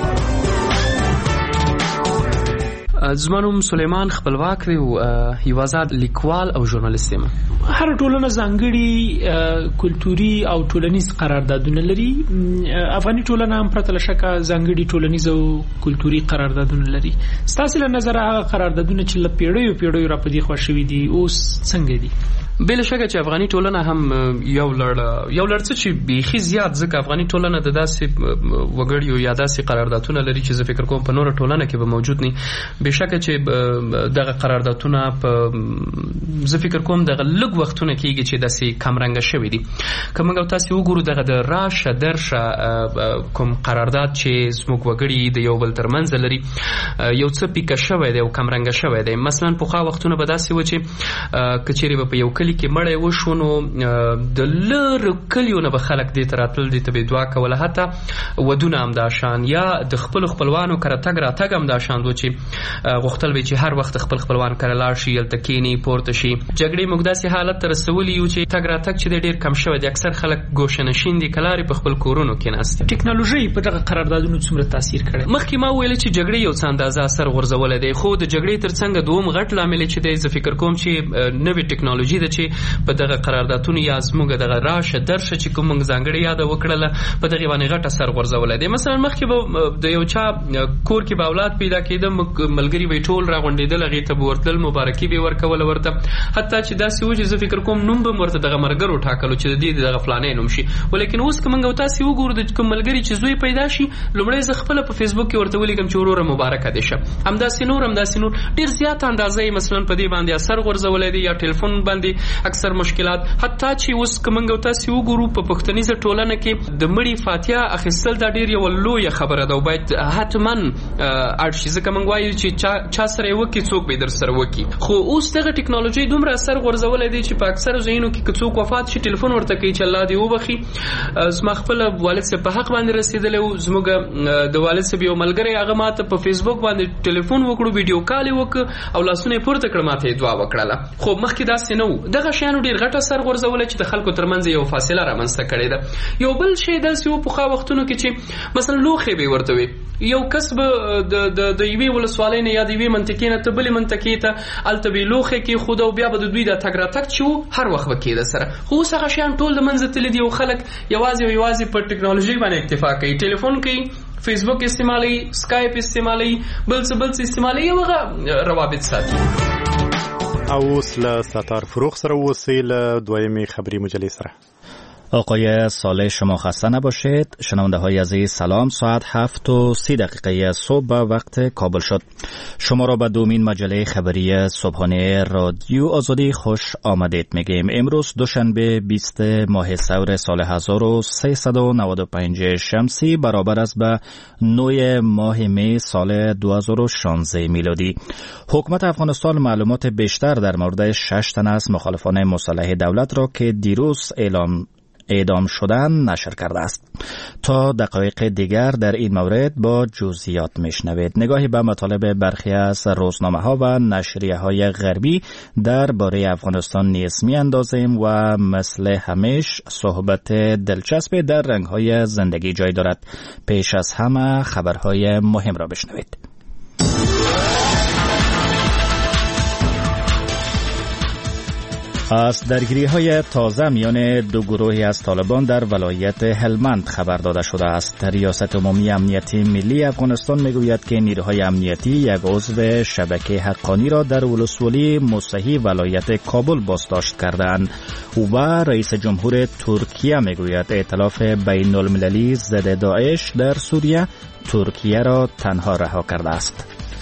زمانوم سلیمان خپلواک دی او یو آزاد لیکوال او ژورنالیست یم. هر ټولنه ځانګړي کلتوري او ټولنیز قراردادونه لري. افغاني ټولنه هم پرته له شکه ځانګړي ټولنیز او کلتوري قراردادونه لري. ستاسو له نظره هغه قراردادونه چې له پیړیو را پدې خوا شوي دي اوس څنګه دي؟ بل شکه چې افغاني ټولنه هم یو لړ څه چې بیخي زیات ځکه افغاني ټولنه د داسې وګړیو یا داسې قراردادونه لري چې زه فکر کوم په نور ټولنه کې به موجود نه. بشکه چې دغه قراردادونه په زه فکر کوم دغه لږ وختونه کېږي چې داسې کمرنګه شوي دي. که موږ تاسو وګورو دغه د راشه درشه کوم قرارداد چې زموږ وګړي د یو بل ترمنځ لري یو څه پیکه شوی دی او کمرنګه شوی دی. مثلا پخوا وختونه به داسې و چې کچېرې به په یو کلي کې مړی وشو نو د لرو کلیو نه به خلک دې ته راتلل، دې ته به دعا کوله، حتی ودونه هم دا شان یا د خپلو خپلوانو کره تګ راتګ هم دا شان و چې غوښتل به چې هر وخت خپل خپلوان کره لاړ شي، هلته کښېني، پورته شي. جګړې موږ داسې حالت ته رسولي یو چې تګ راتګ چې ډېر کم شوی دی. اکثر خلک ګوشه نشین دي، کلارې په خپل کورونو کېناستي. ټکنالوژي په دغه قراردادونو څومره تاثیر کړی؟ مخکې ما ویل چې جګړې یو څه اندازه اثر غورځولی دی، خو د جګړې ترڅنګ دوم غټ لامل چې دی زه فکر کوم چې نوې ټکنالوژي ده چې په دغه قراردادونو یا زموږ دغه راشه درشه چې کوم موږ ځانګړې یاده وکړله په دغې باندې غټ اثر غورځولی دی. مثلا مخکې به د یو چا کور کې به اولاد پیدا کېده، ملګري به ټول راغونډېدل، هغې ته به ورتلل، مبارکي به یې ورکوله ورته، حتی چې داسې و چې زه فکر کوم نوم به ورته دغه ملګرو ټاکلو چې د دې دغه فلانی نوم شي. ولیکن اوس که موږ تاسې وګورو د کوم ملګري چې زوی پیدا شي لومړی زه خپله په فیسبوک کې ورته ولیکم چې وروره مبارکه دې شه. همداسې نور ډېر زیات اندازه یې مثلا په دې باندې اثر غورځولی دی یا ټلیفون باندې اکثر مشکلات. حتی چې اوس که موږ تاسې وګورو په پښتنیزه ټولنه کې د مړي فاتحه اخیستل دا ډېر یوه لویه خبره ده او باید حتما اړ شي، ځکه موږ وایو چې چا سره یې وکړي څوک به یې در سره وکړي. خو اوس دغه ټکنالوژي دومره اثر غورځولی دی چې په اکثرو ځایونو کې که څوک وفات شي ټلیفون ورته کوي چې الله دې وبخي. زما خپله والد صاحب په حق باندې رسېدلی و، زموږ د والد صاحب یو ملګری هغه ما ته په فیسبوک باندې ټلیفون وکړو، ویډیو کال یې وکړ او لاسونه یې پورته کړ، ما ته یې دعا وکړله. خو مخکې داسې نه و. دغه شیانو ډیر غټ اثر غورځول چې د خلکو ترمنځ یو فاصله رامنځته کړې ده. یو بل شی داسې و پخوا وختونو کې چې مثلا لوښې به ورته وي، یو کس به د یوې ولسوالۍ نه یا د یوې منطقې نه ته بلې منطقې ته هلته به یې لوښې کېښود او بیا به د دوی دا تګ راتګ چې و هر وخت به کېده سره. خو اوس هغه شیان ټول د منځه تللي دي او خلک یوازې په ټکنالوژي باندې اکتفا کوي، ټلیفون کوي، فیسبوک استعمالوي، سکایپ استعمالوي، بل څه استعمالوي او هغه روابط ساتي. او اوس له ستار فروغ سره اوسئ له دویمې خبری مجلې سره. آقای صالح شما خسته نباشید. شنونده های عزیز سلام. ساعت 7:30 صبح به وقت کابل شد. شما را به دومین مجله خبری صبحانه رادیو آزادی خوش آمدید میگیم. امروز دوشنبه 20 ماه سور سال 1395 شمسی برابر است به 9 ماه می سال 2016 میلادی. حکومت افغانستان معلومات بیشتر در مورد 6 تن از مخالفان مسلح دولت را که دیروز اعدام شدن نشر کرده است. تا دقایق دیگر در این مورد با جزئیات میشنوید. نگاهی به مطالب برخی از روزنامه ها و نشریه های غربی درباره افغانستان نیز میاندازیم و مثل همیشه صحبت دلچسب در رنگ های زندگی جای دارد. پیش از همه خبرهای مهم را بشنوید. از درگیری‌های تازه میان دو گروهی از طالبان در ولایت هلمند خبر داده شده است. ریاست عمومی امنیتی ملی افغانستان میگوید که نیروهای امنیتی یک عضو شبکه حقانی را در ولسوالی موسهی ولایت کابل بازداشت کردند. و رئیس جمهور ترکیه میگوید ائتلاف بین المللی ضد داعش در سوریه ترکیه را تنها رها کرده است.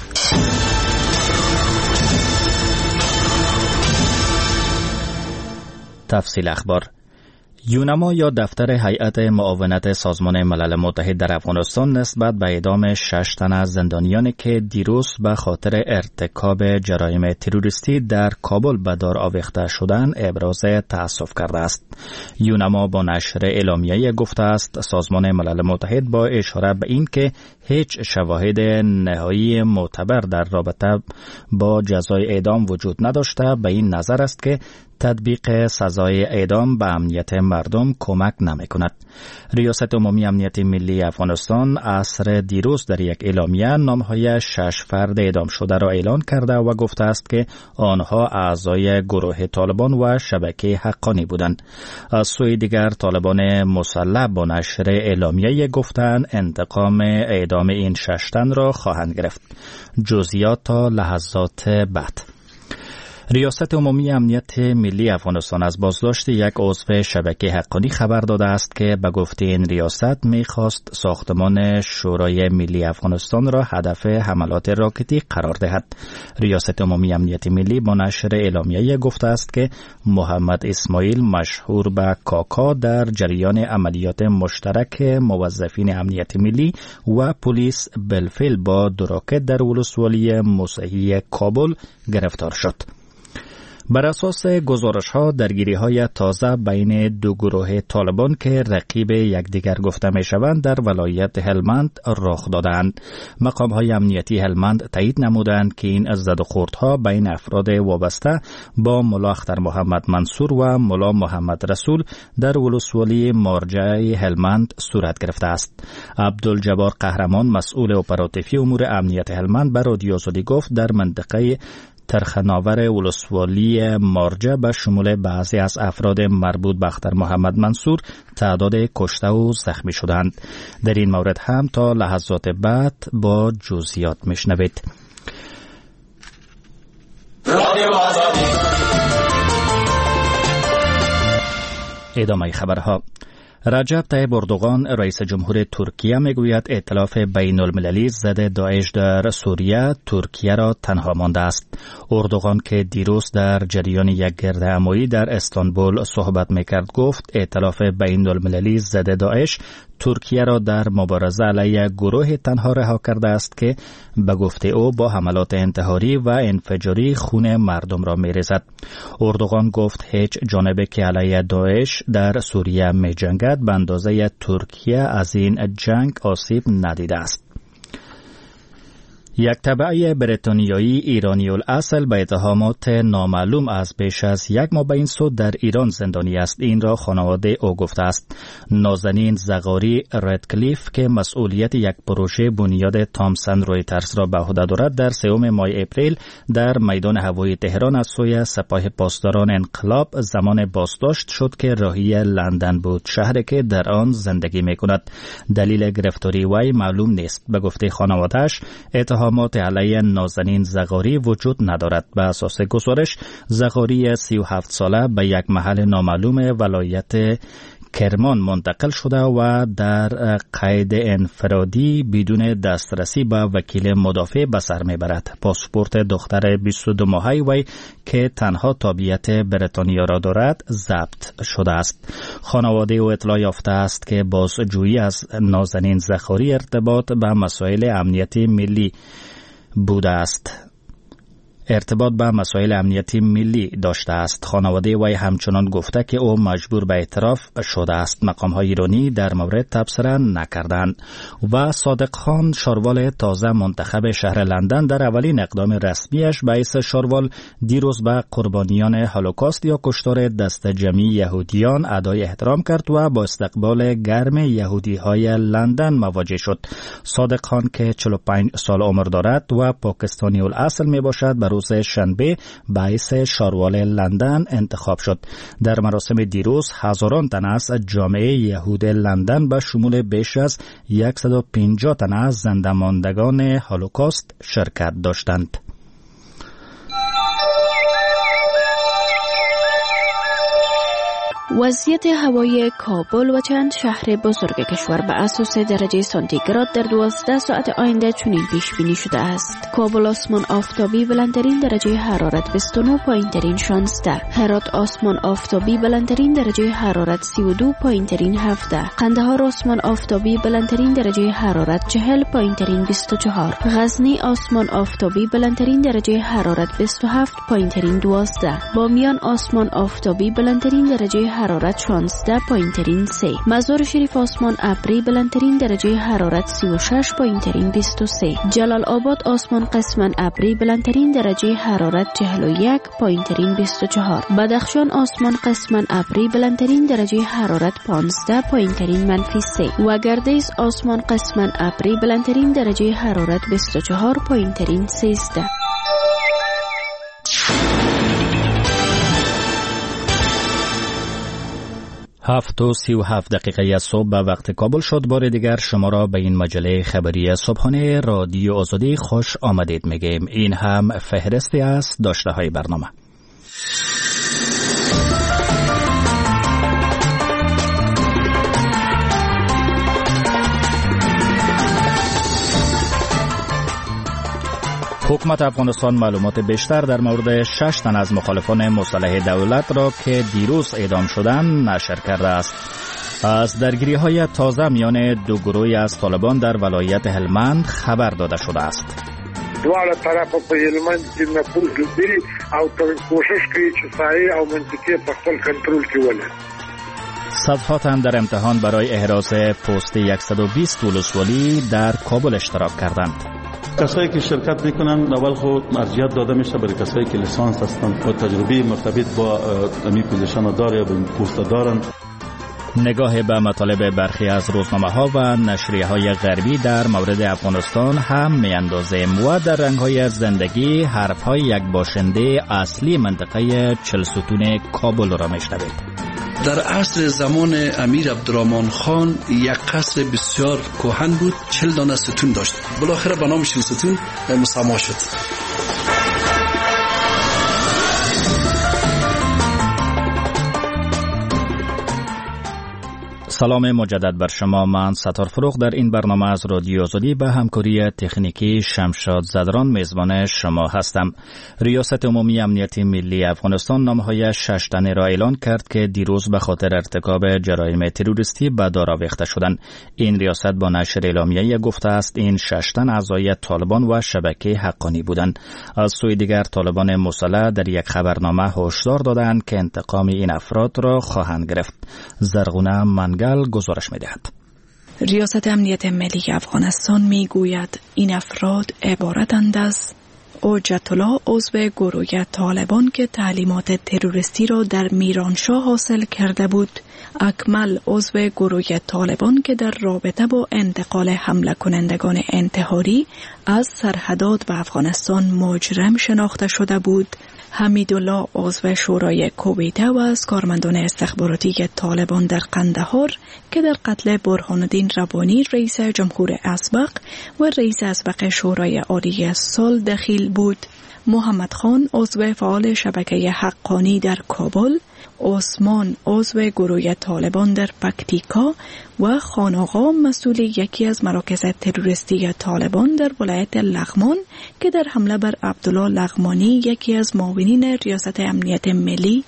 تفصیل اخبار. یونما یا دفتر هیئت معاونت سازمان ملل متحد در افغانستان نسبت به اعدام 6 تن از زندانیانی که دیروز به خاطر ارتکاب جرایم تروریستی در کابل به دار آویخته شدند ابراز تأسف کرده است. یونما با نشر اعلامیه‌ای گفته است سازمان ملل متحد با اشاره به این که هیچ شواهد نهایی معتبر در رابطه با جزای اعدام وجود نداشته به این نظر است که تطبیق سزای اعدام به امنیت مردم کمک نمی کند. ریاست عمومی امنیت ملی افغانستان عصر دیروز در یک اعلامیه نامهای 6 فرد اعدام شده را اعلان کرده و گفته است که آنها اعضای گروه طالبان و شبکه حقانی بودند. از سوی دیگر طالبان مسلح با نشر اعلامیه گفتند انتقام اعدام این 6 تن را خواهند گرفت. جزئیات تا لحظات بعد. ریاست عمومی امنیت ملی افغانستان از بازداشت یک عضو شبکه حقانی خبر داده است که به گفته این ریاست می‌خواست ساختمان شورای ملی افغانستان را هدف حملات راکتی قرار دهد. ریاست عمومی امنیت ملی با نشر اعلامیه گفته است که محمد اسماعیل مشهور به کاکا در جریان عملیات مشترک موظفین امنیت ملی و پلیس بالفعل با دو راکت در ولسوالی موسهی کابل گرفتار شد. بر اساس گزارش‌ها درگیری‌های تازه بین دو گروه طالبان که رقیب یکدیگر گفته می‌شوند در ولایت هلمند رخ دادند. مقام‌های امنیتی هلمند تایید نمودند که این زدوخوردها بین افراد وابسته با ملا اختر محمد منصور و ملا محمد رسول در ولسوالی مارجع هلمند صورت گرفته است. عبدالجبار قهرمان مسئول اپراتیفی امور امنیت هلمند به رادیو آزادی گفت در منطقه ترخناور ولسوالی مارجه به شمول بعضی از افراد مربوط به اختر محمد منصور تعداد کشته و زخمی شدند. در این مورد هم تا لحظات بعد با جزئیات میشنوید. ادامه خبرها. رجب طیب اردوغان رئیس جمهور ترکیه میگوید ائتلاف بین المللی ضد داعش در سوریه ترکیه را تنها مانده است. اردوغان که دیروز در جریان یک گردهمایی در استانبول صحبت میکرد گفت ائتلاف بین المللی ضد داعش ترکیه را در مبارزه علیه گروه تنها رها کرده است که به گفته او با حملات انتحاری و انفجاری خون مردم را میریزد. اردوغان گفت هیچ جانبی که علیه داعش در سوریه می جنگد به اندازه ترکیه از این جنگ آسیب ندیده است. یک تبعه بریتانیایی ایرانی الاصل به اتهامات نامعلوم از بیش از یک ماه به این سو در ایران زندانی است. این را خانواده او گفته است. نازنین زغاری ردکلیف که مسئولیت یک پروژه بنیاد تامسون رویترز را به عهده دارد در 3 ماه اپریل در میدان هوایی تهران از سوی سپاه پاسداران انقلاب زمان بازداشت شد که راهی لندن بود، شهری که در آن زندگی می‌کند. دلیل گرفتاری وی معلوم نیست. به گفته خانواده‌اش اتهامات علیه نازنین زغاری وجود ندارد. به اساس گزارش زغاری 37 ساله به یک محل نامعلوم ولایت کرمان منتقل شده و در قید انفرادی بدون دسترسی به وکیل مدافع به سر میبرد. پاسپورت دختر 22 ماهه وی که تنها تابعیت بریتانیا را دارد ضبط شده است. خانواده او اطلاع یافته است که بازجویی از نازنین زغاری ارتباط به مسائل امنیتی ملی بوده است. داشته است. خانواده وی همچنان گفته که او مجبور به اعتراف شده است. مقام‌های ایرانی در مورد تبصره نکردند. و صادق خان شاروال تازه منتخب شهر لندن در اولین اقدام رسمیش باعث شاروال دیروز به قربانیان هولوکاست یا کشتار دست جمعی یهودیان ادای احترام کرد و با استقبال گرم یهودی‌های لندن مواجه شد. صادق خان که 45 سال عمر دارد و پاکستانی الاصل میباشد روز شنبه باعث شاروال لندن انتخاب شد. در مراسم دیروز هزاران تن از جامعه یهود لندن به شمول بیش از 150 تن از زنده ماندگان هولوکاست شرکت داشتند. وضعیت هوای کابل و چند شهر بزرگ کشور به اساس درجه سانتیگراد در 12 ساعت آینده چنین پیش بینی شده است. کابل آسمان آفتابی بلندترین درجه حرارت 29، پایینترین 16. هرات آسمان آفتابی بلندترین درجه حرارت 32، پایینترین 17. قندهار آسمان آفتابی بلندترین درجه حرارت 40، پایینترین 24. غزنی آسمان آفتابی بلندترین درجه حرارت 27، پایینترین 12. بامیان آسمان آفتابی بلندترین درجه حرارت 16، پایینترین 3. مزار شریف آسمان ابری بلندترین درجه حرارت 36، پایینترین 23. جلال آباد آسمان قسما ابری بلندترین درجه حرارت 41، پایینترین 24. بدخشان آسمان قسما ابری بلندترین درجه حرارت 15، پایینترین -3. و گردیز آسمان قسما ابری بلندترین درجه حرارت 24، پایینترین 13. 7:37 صبح به وقت کابل شد. بار دیگر شما را به این مجله خبری صبحانه رادیو آزادی خوش آمدید میگیم. این هم فهرستی از داشته های برنامه. حکومت افغانستان معلومات بیشتر در مورد 6 تن از مخالفان مسلح دولت را که دیروز اعدام شدند نشر کرده است. از درگیری‌های تازه میان دو گروهی از طالبان در ولایت هلمند خبر داده شده است. دواړه طرفه په هلمند کې نفوذ لري او کوشش کوي چې سایه او منطقه په خپل کنټرول کې ولري. صدها تن در امتحان برای احراز پست 120 ولسوالی در کابل اشتراک کردند. کسایی که شرکت میکنن اول خود ارجحیت داده میشه برای کسایی که لیسانس هستن و تجربه مرتبط با امی پوزیشن داره یا با پست دارن. نگاه به مطالب برخی از روزنامه‌ها و نشریه‌های غربی در مورد افغانستان هم می‌اندازیم و در رنگ‌های زندگی حرف‌های یک باشنده اصلی منطقه 40 ستون کابل را می‌شنوید. در عصر زمان امیر عبدالرحمن خان یک قصر بسیار کهن بود، 40 دانه ستون داشت. بالاخره به نام 40 ستون مسما شد. سلام مجدد بر شما. من ستار فروغ در این برنامه از رادیو آزادی به همکاری تکنیکی شمشاد زدران میزبان شما هستم. ریاست عمومی امنیت ملی افغانستان نامهای 6 تن را اعلان کرد که دیروز به خاطر ارتکاب جرایم تروریستی به دار آویخته شدند. این ریاست با نشر اعلامیه گفته است این 6 تن اعضای طالبان و شبکه حقانی بودند. از سوی دیگر طالبان مسلح در یک خبرنامه هشدار دادند که انتقام این افراد را خواهند گرفت. زرغونه منگل گزارش می‌دهد. ریاست امنیت ملی افغانستان می گوید این افراد عبارتند از حجت الله عضو گروه طالبان که تعلیمات تروریستی را در میرانشاه حاصل کرده بود، اکمل عضو گروه طالبان که در رابطه با انتقال حمله کنندگان انتحاری از سرحدات به افغانستان مجرم شناخته شده بود، حمیدالله عضو شورای کویته و از کارمندان استخباراتی طالبان در قندهار که در قتل برهان الدین ربانی رئیس جمهور اسبق و رئیس اسبق شورای عالی سال دخیل بود، محمد خان عضو فعال شبکه حقانی در کابل، عثمان عضو گروه طالبان در پکتیکا و خان آقا مسئول یکی از مراکز تروریستی طالبان در ولایت لغمان که در حمله بر عبدالله لغمانی یکی از معاونین ریاست امنیت ملی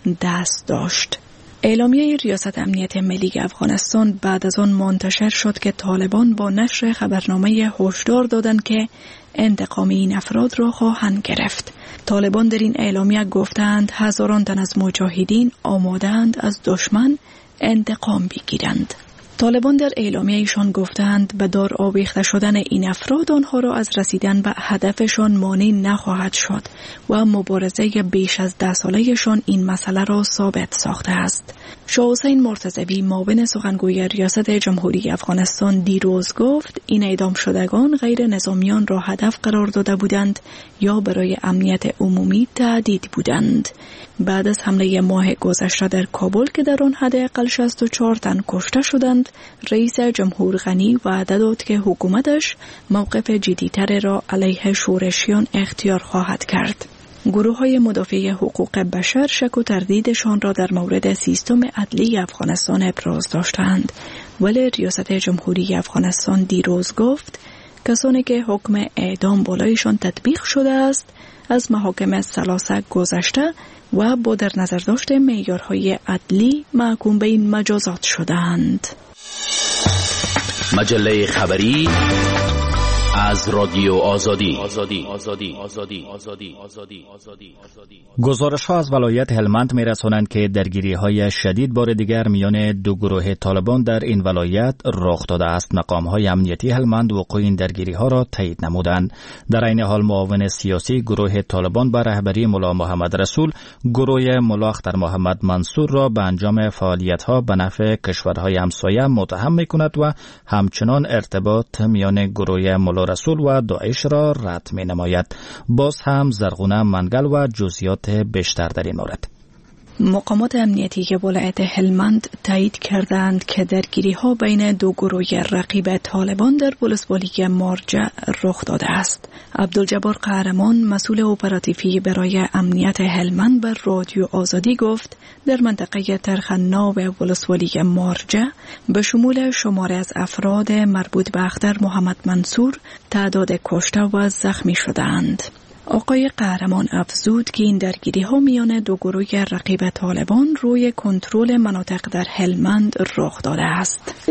دست داشت. اعلامیه ریاست امنیت ملی افغانستان بعد از آن منتشر شد که طالبان با نشر خبرنامه هشدار دادند که انتقام این افراد را خواهند گرفت. طالبان در این اعلامیه گفتند هزاران تن از مجاهدین آماده‌اند از دشمن انتقام بگیرند. طالبان در اعلامیه ایشان گفتند به دار آویخته شدن این افراد آنها را از رسیدن به هدفشان مانع نخواهد شد و مبارزه بیش از 10 سالهشان این مسئله را ثابت ساخته است. شاه حسین مرتضوی معاون سخنگوی ریاست جمهوری افغانستان دیروز گفت این اعدام شدگان غیر نظامیان را هدف قرار داده بودند یا برای امنیت عمومی تهدید بودند. بعد از حمله ماه گذشته در کابل که در آن حداقل 64 تن کشته شدند، رئیس جمهور غنی وعده داد که حکومتش موقف جدی‌تر را علیه شورشیان اختیار خواهد کرد. گروه‌های مدافع حقوق بشر شک و تردیدشان را در مورد سیستم عدلی افغانستان ابراز داشتند، ولی ریاست جمهوری افغانستان دیروز گفت کسانی که حکم اعدام بالایشان تطبیق شده است از محاکم ثلاثه گذشته و با در نظر داشت معیارهای عدلی محکوم به این مجازات شدند. مجله خبری از رادیو آزادی. گزارش ها از ولایت هلمند می رسانند که درگیری های شدید بار دیگر میان دو گروه طالبان در این ولایت رخ داده است. مقام های امنیتی هلمند وقوع این درگیری ها را تایید نمودند. در این حال معاون سیاسی گروه طالبان به رهبری ملا محمد رسول گروه ملا اختر محمد منصور را به انجام فعالیت ها به نفع کشورهای همسایه متهم می کند و همچنان ارتباط میان گروه ملا رسول و داعش را رد می نماید. باز هم زرغونه منگل و جزئیات بیشتر در این مورد. مقامات امنیتی ولایت هلمند تایید کردند که درگیری‌ها بین دو گروه رقیب طالبان در ولسوالی مارجه رخ داده است. عبدالجبار قهرمان مسئول اپراتیوی برای امنیت هلمند بر رادیو آزادی گفت در منطقه ترخنا و ولسوالی مارجه به شمول شماره از افراد مربوط به اختر محمد منصور تعداد کشته و زخمی شدند. آقای قهرمان افزود که این درگیری ها میان دو گروه رقیب طالبان روی کنترل مناطق در هلمند رخ داده است.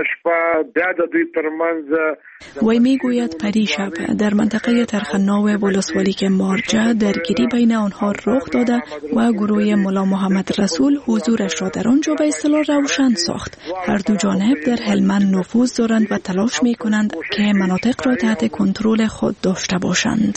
وی میگوید پریشب در منطقه ترخنا و ولسوالی مارجه درگیری بین آنها رخ داده و گروه ملا محمد رسول حضورش را در آنجا به اصطلاح روشن ساخت. هر دو جانب در هلمند نفوذ دارند و تلاش می کنند که مناطق را تحت کنترل خود داشته باشند.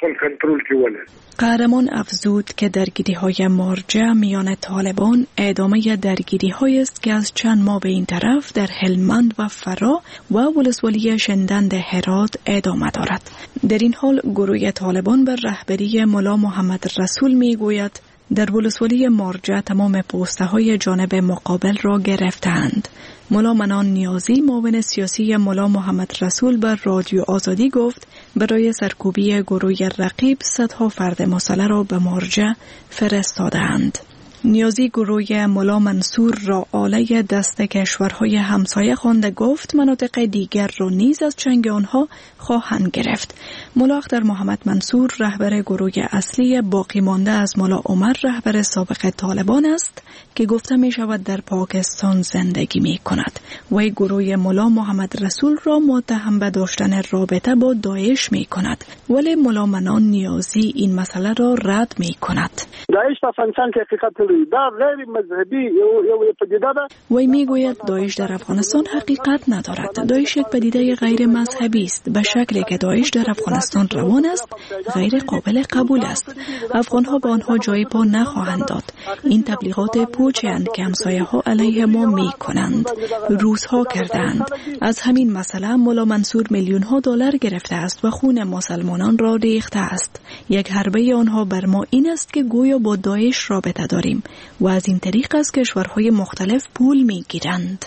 قهرمان افزود که درگیری های مارجه میان طالبان ادامه درگیری های است که از چند ماه به این طرف در هلمند و فرا و ولسوالی شندند هرات ادامه دارد. در این حال گروه طالبان بر رهبری ملا محمد رسول می گوید در ولسوالی مارجه تمام پوسته های جانب مقابل را گرفتند. ملا منان نیازی معاون سیاسی ملا محمد رسول بر رادیو آزادی گفت برای سرکوبی گروه رقیب صدها فرد مسلح را به مارجه فرستادند. نیازی گروه ملا منصور را آله دست کشورهای همسایه خوانده گفت مناطق دیگر را نیز از چنگ آنها خواهند گرفت. ملا اختر محمد منصور رهبر گروه اصلی باقی مانده از ملا عمر رهبر سابق طالبان است که گفته می شود در پاکستان زندگی می کند. وی گروه ملا محمد رسول را متهم به داشتن رابطه با داعش می کند، ولی ملا منان نیازی این مسئله را رد می کند. داعش افغانستان کې حقیقت کړی دا غیر مذهبی یو پدیده ده. وی میگوید داعش در افغانستان حقیقت ندارد. داعش یک پدیده غیر مذهبی است. به شکلی که داعش در افغانستان روان است غیر قابل قبول است. افغانها به آنها جای پا نخواهند داد. این تبلیغات پوچی اند که همسایه‌ها علیه ما میکنند. روزها کردند. از همین مسئله مولا منصور میلیون‌ها دلار گرفته است و خون مسلمانان را ریخته است. یک حربه آنها بر ما این است که گویا با داعش رابطه داریم و از این طریق از کشورهای مختلف پول میگیرند.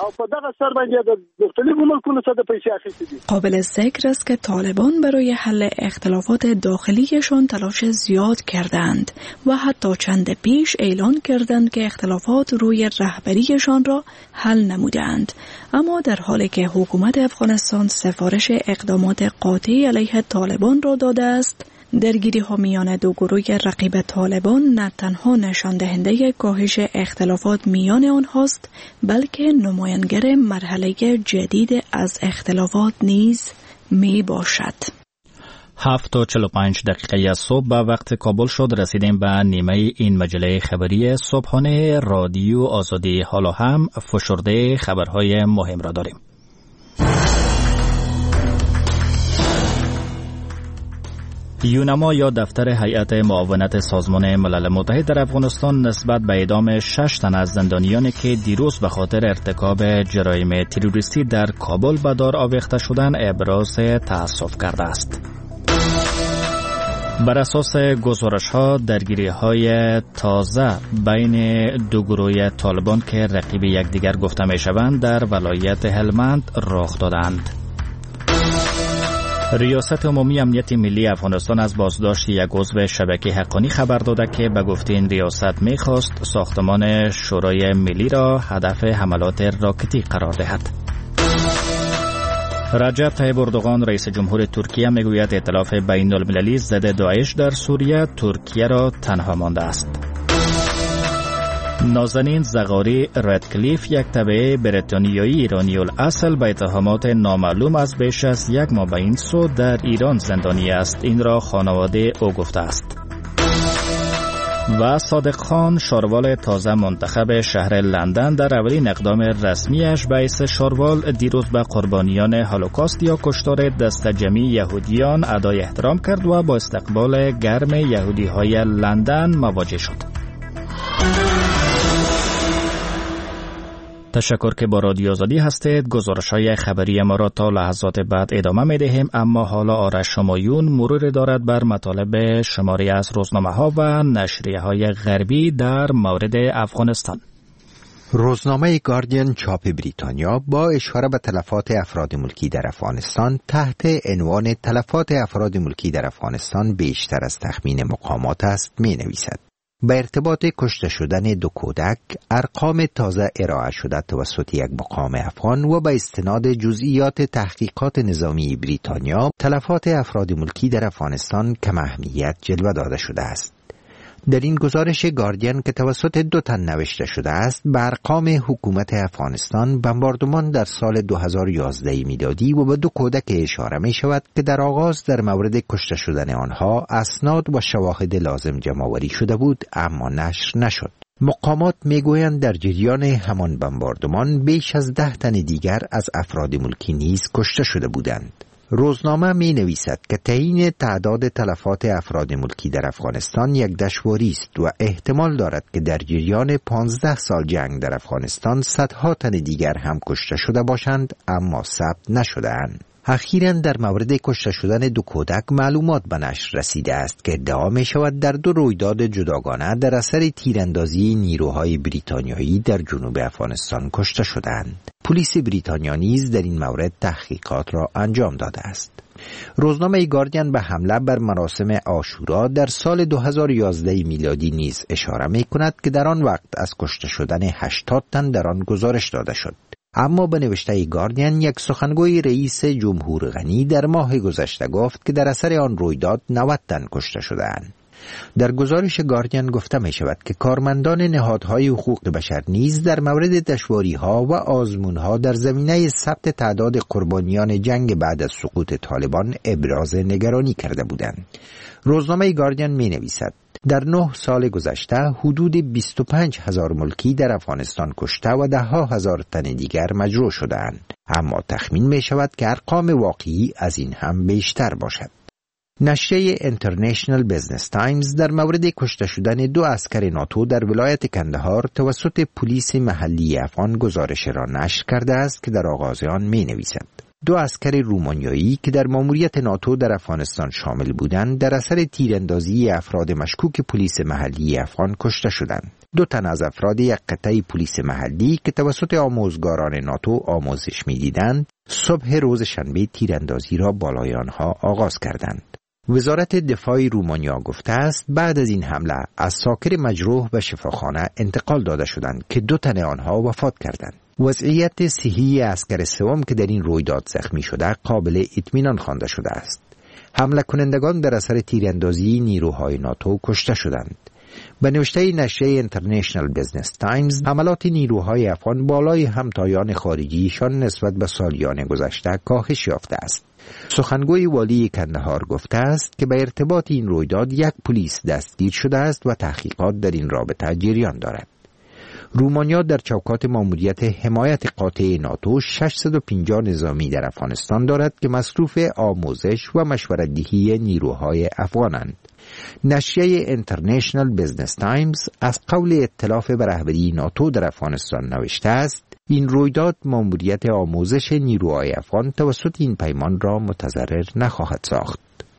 قابل ذکر است که طالبان برای حل اختلافات داخلیشان تلاش زیاد کردند و حتی چند پیش اعلان کردند که اختلافات روی رهبریشان را حل نمودند. اما در حالی که حکومت افغانستان سفارش اقدامات قاطع علیه طالبان را داده است، درگیری ها میان دو گروه رقیب طالبان نه تنها نشان دهنده کاهش اختلافات میان آنهاست، بلکه نمایانگر مرحله جدید از اختلافات نیز می باشد. 7:45 صبح به وقت کابل شد. رسیدیم به نیمه این مجله خبری صبحانه رادیو آزادی. حالا هم فشرده خبرهای مهم را داریم. یونما یا دفتر هیئت معاونت سازمان ملل متحد در افغانستان نسبت به اعدام 6 تن از زندانیانی که دیروز به خاطر ارتکاب جرایم تروریستی در کابل به دار آویخته شدند ابراز تأسف کرده است. بر اساس گزارش‌ها درگیری‌های تازه بین دو گروه طالبان که رقیب یکدیگر گفته می‌شوند در ولایت هلمند رخ دادند. ریاست عمومی امنیت ملی افغانستان از بازداشت یک عضو شبکه حقانی خبر داده که به گفته این ریاست می‌خواست ساختمان شورای ملی را هدف حملات راکتی قرار دهد. رجب طیب اردوغان رئیس جمهور ترکیه میگوید ائتلاف بین المللی ضد داعش در سوریه ترکیه را تنها مانده است. نازنین زغاری ردکلیف یک تبع بریتانیایی ایرانی الاصل به اتهامات نامعلوم از بیش از یک ماه به این سو در ایران زندانی است. این را خانواده او گفته است. و صادق خان شاروال تازه منتخب شهر لندن در اولین اقدام رسمیش به حیث شاروال دیروز به قربانیان هولوکاست یا کشتار دست جمعی یهودیان ادای احترام کرد و با استقبال گرم یهودی‌های لندن مواجه شد. تشکر که با رادیو آزادی هستید. گزارش‌های خبری ما را تا لحظات بعد ادامه می‌دهیم، اما حالا آرش شمایون مرور دارد بر مطالب شماری از روزنامه‌ها و نشریه‌های غربی در مورد افغانستان. روزنامه گاردین چاپ بریتانیا با اشاره به تلفات افراد ملکی در افغانستان تحت عنوان تلفات افراد ملکی در افغانستان بیشتر از تخمین مقامات است می‌نویسد. به ارتباط کشته شدن دو کودک، ارقام تازه ارائه شده توسط یک مقام افغان و به استناد جزئیات تحقیقات نظامی بریتانیا، تلفات افراد ملکی در افغانستان کم اهمیت جلوه داده شده است. در این گزارش گاردین که توسط 2 تن نوشته شده است، به ارقام حکومت افغانستان بمباردمان در سال 2011 میلادی و به 2 کودک اشاره می شود که در آغاز در مورد کشته شدن آنها اسناد و شواهد لازم جمع‌آوری شده بود، اما نشر نشد. مقامات میگویند در جریان همان بمباردمان بیش از 10 تن دیگر از افراد ملکی نیز کشته شده بودند. روزنامه می نویسد که تعیین تعداد تلفات افراد ملکی در افغانستان یک دشواری است و احتمال دارد که در جریان 15 سال جنگ در افغانستان صدها تن دیگر هم کشته شده باشند، اما ثبت نشده‌اند. اخیراً در مورد کشته شدن 2 کودک معلومات به نشر رسیده است که ادعا می شود در 2 رویداد جداگانه در اثر تیراندازی نیروهای بریتانیایی در جنوب افغانستان کشته شدند. پلیس بریتانیا نیز در این مورد تحقیقات را انجام داده است. روزنامه گاردین به حمله بر مراسم عاشورا در سال 2011 میلادی نیز اشاره می کند که در آن وقت از کشته شدن 80 تن در آن گزارش داده شد. اما به نوشته گاردین یک سخنگوی رئیس جمهور غنی در ماه گذشته گفت که در اثر آن رویداد 90 تن کشته شده‌اند. در گزارش گاردین گفته می شود که کارمندان نهادهای حقوق بشر نیز در مورد دشواری‌ها و آزمون‌ها در زمینه ثبت تعداد قربانیان جنگ بعد از سقوط طالبان ابراز نگرانی کرده بودند. روزنامه گاردین می نویسد در 9 سال گذشته حدود 25,000 ملکی در افغانستان کشته و 10,000 تن دیگر مجروح شده‌اند، اما تخمین می شود که ارقام واقعی از این هم بیشتر باشد. نشریه اینترنشنال بزنس تایمز در مورد کشته شدن 2 عسکر ناتو در ولایت کندهار توسط پلیس محلی افغان گزارش را نشر کرده است که در آغاز آن می نویسد 2 عسکر رومانیایی که در ماموریت ناتو در افغانستان شامل بودند در اثر تیراندازی افراد مشکوک پلیس محلی افغان کشته شدند. 2 تن از افراد یک قطعه پلیس محلی که توسط آموزگاران ناتو آموزش می‌دیدند، صبح روز شنبه تیراندازی را بالای آنها آغاز کردند. وزارت دفاع رومانیا گفته است بعد از این حمله عساکر مجروح به شفاخانه انتقال داده شدند که 2 تن آنها وفات کردند. وضعیت صحی عسکر سوم که در این رویداد زخمی شده قابل اطمینان خوانده شده است. حمله کنندگان در اثر تیراندازی نیروهای ناتو کشته شدند. به نوشته نشریه اینترنشنال بزنس تایمز، حملات نیروهای افغان بالای همتایان خارجیشان نسبت به سالیان گذشته کاهش یافته است. سخنگوی والی کندهار گفته است که به ارتباط این رویداد 1 پلیس دستگیر شده است و تحقیقات در این رابطه جریان دارد. رومانیا در چوکات ماموریت حمایت قاطع ناتو 650 نظامی در افغانستان دارد که مصروف آموزش و مشورت‌دهی نیروهای افغانند. نشریه اینترنشنال بزنس تایمز از قول ائتلاف به رهبری ناتو در افغانستان نوشته است این رویداد ماموریت آموزش نیروهای افغان توسط این پیمان را متضرر نخواهد ساخت.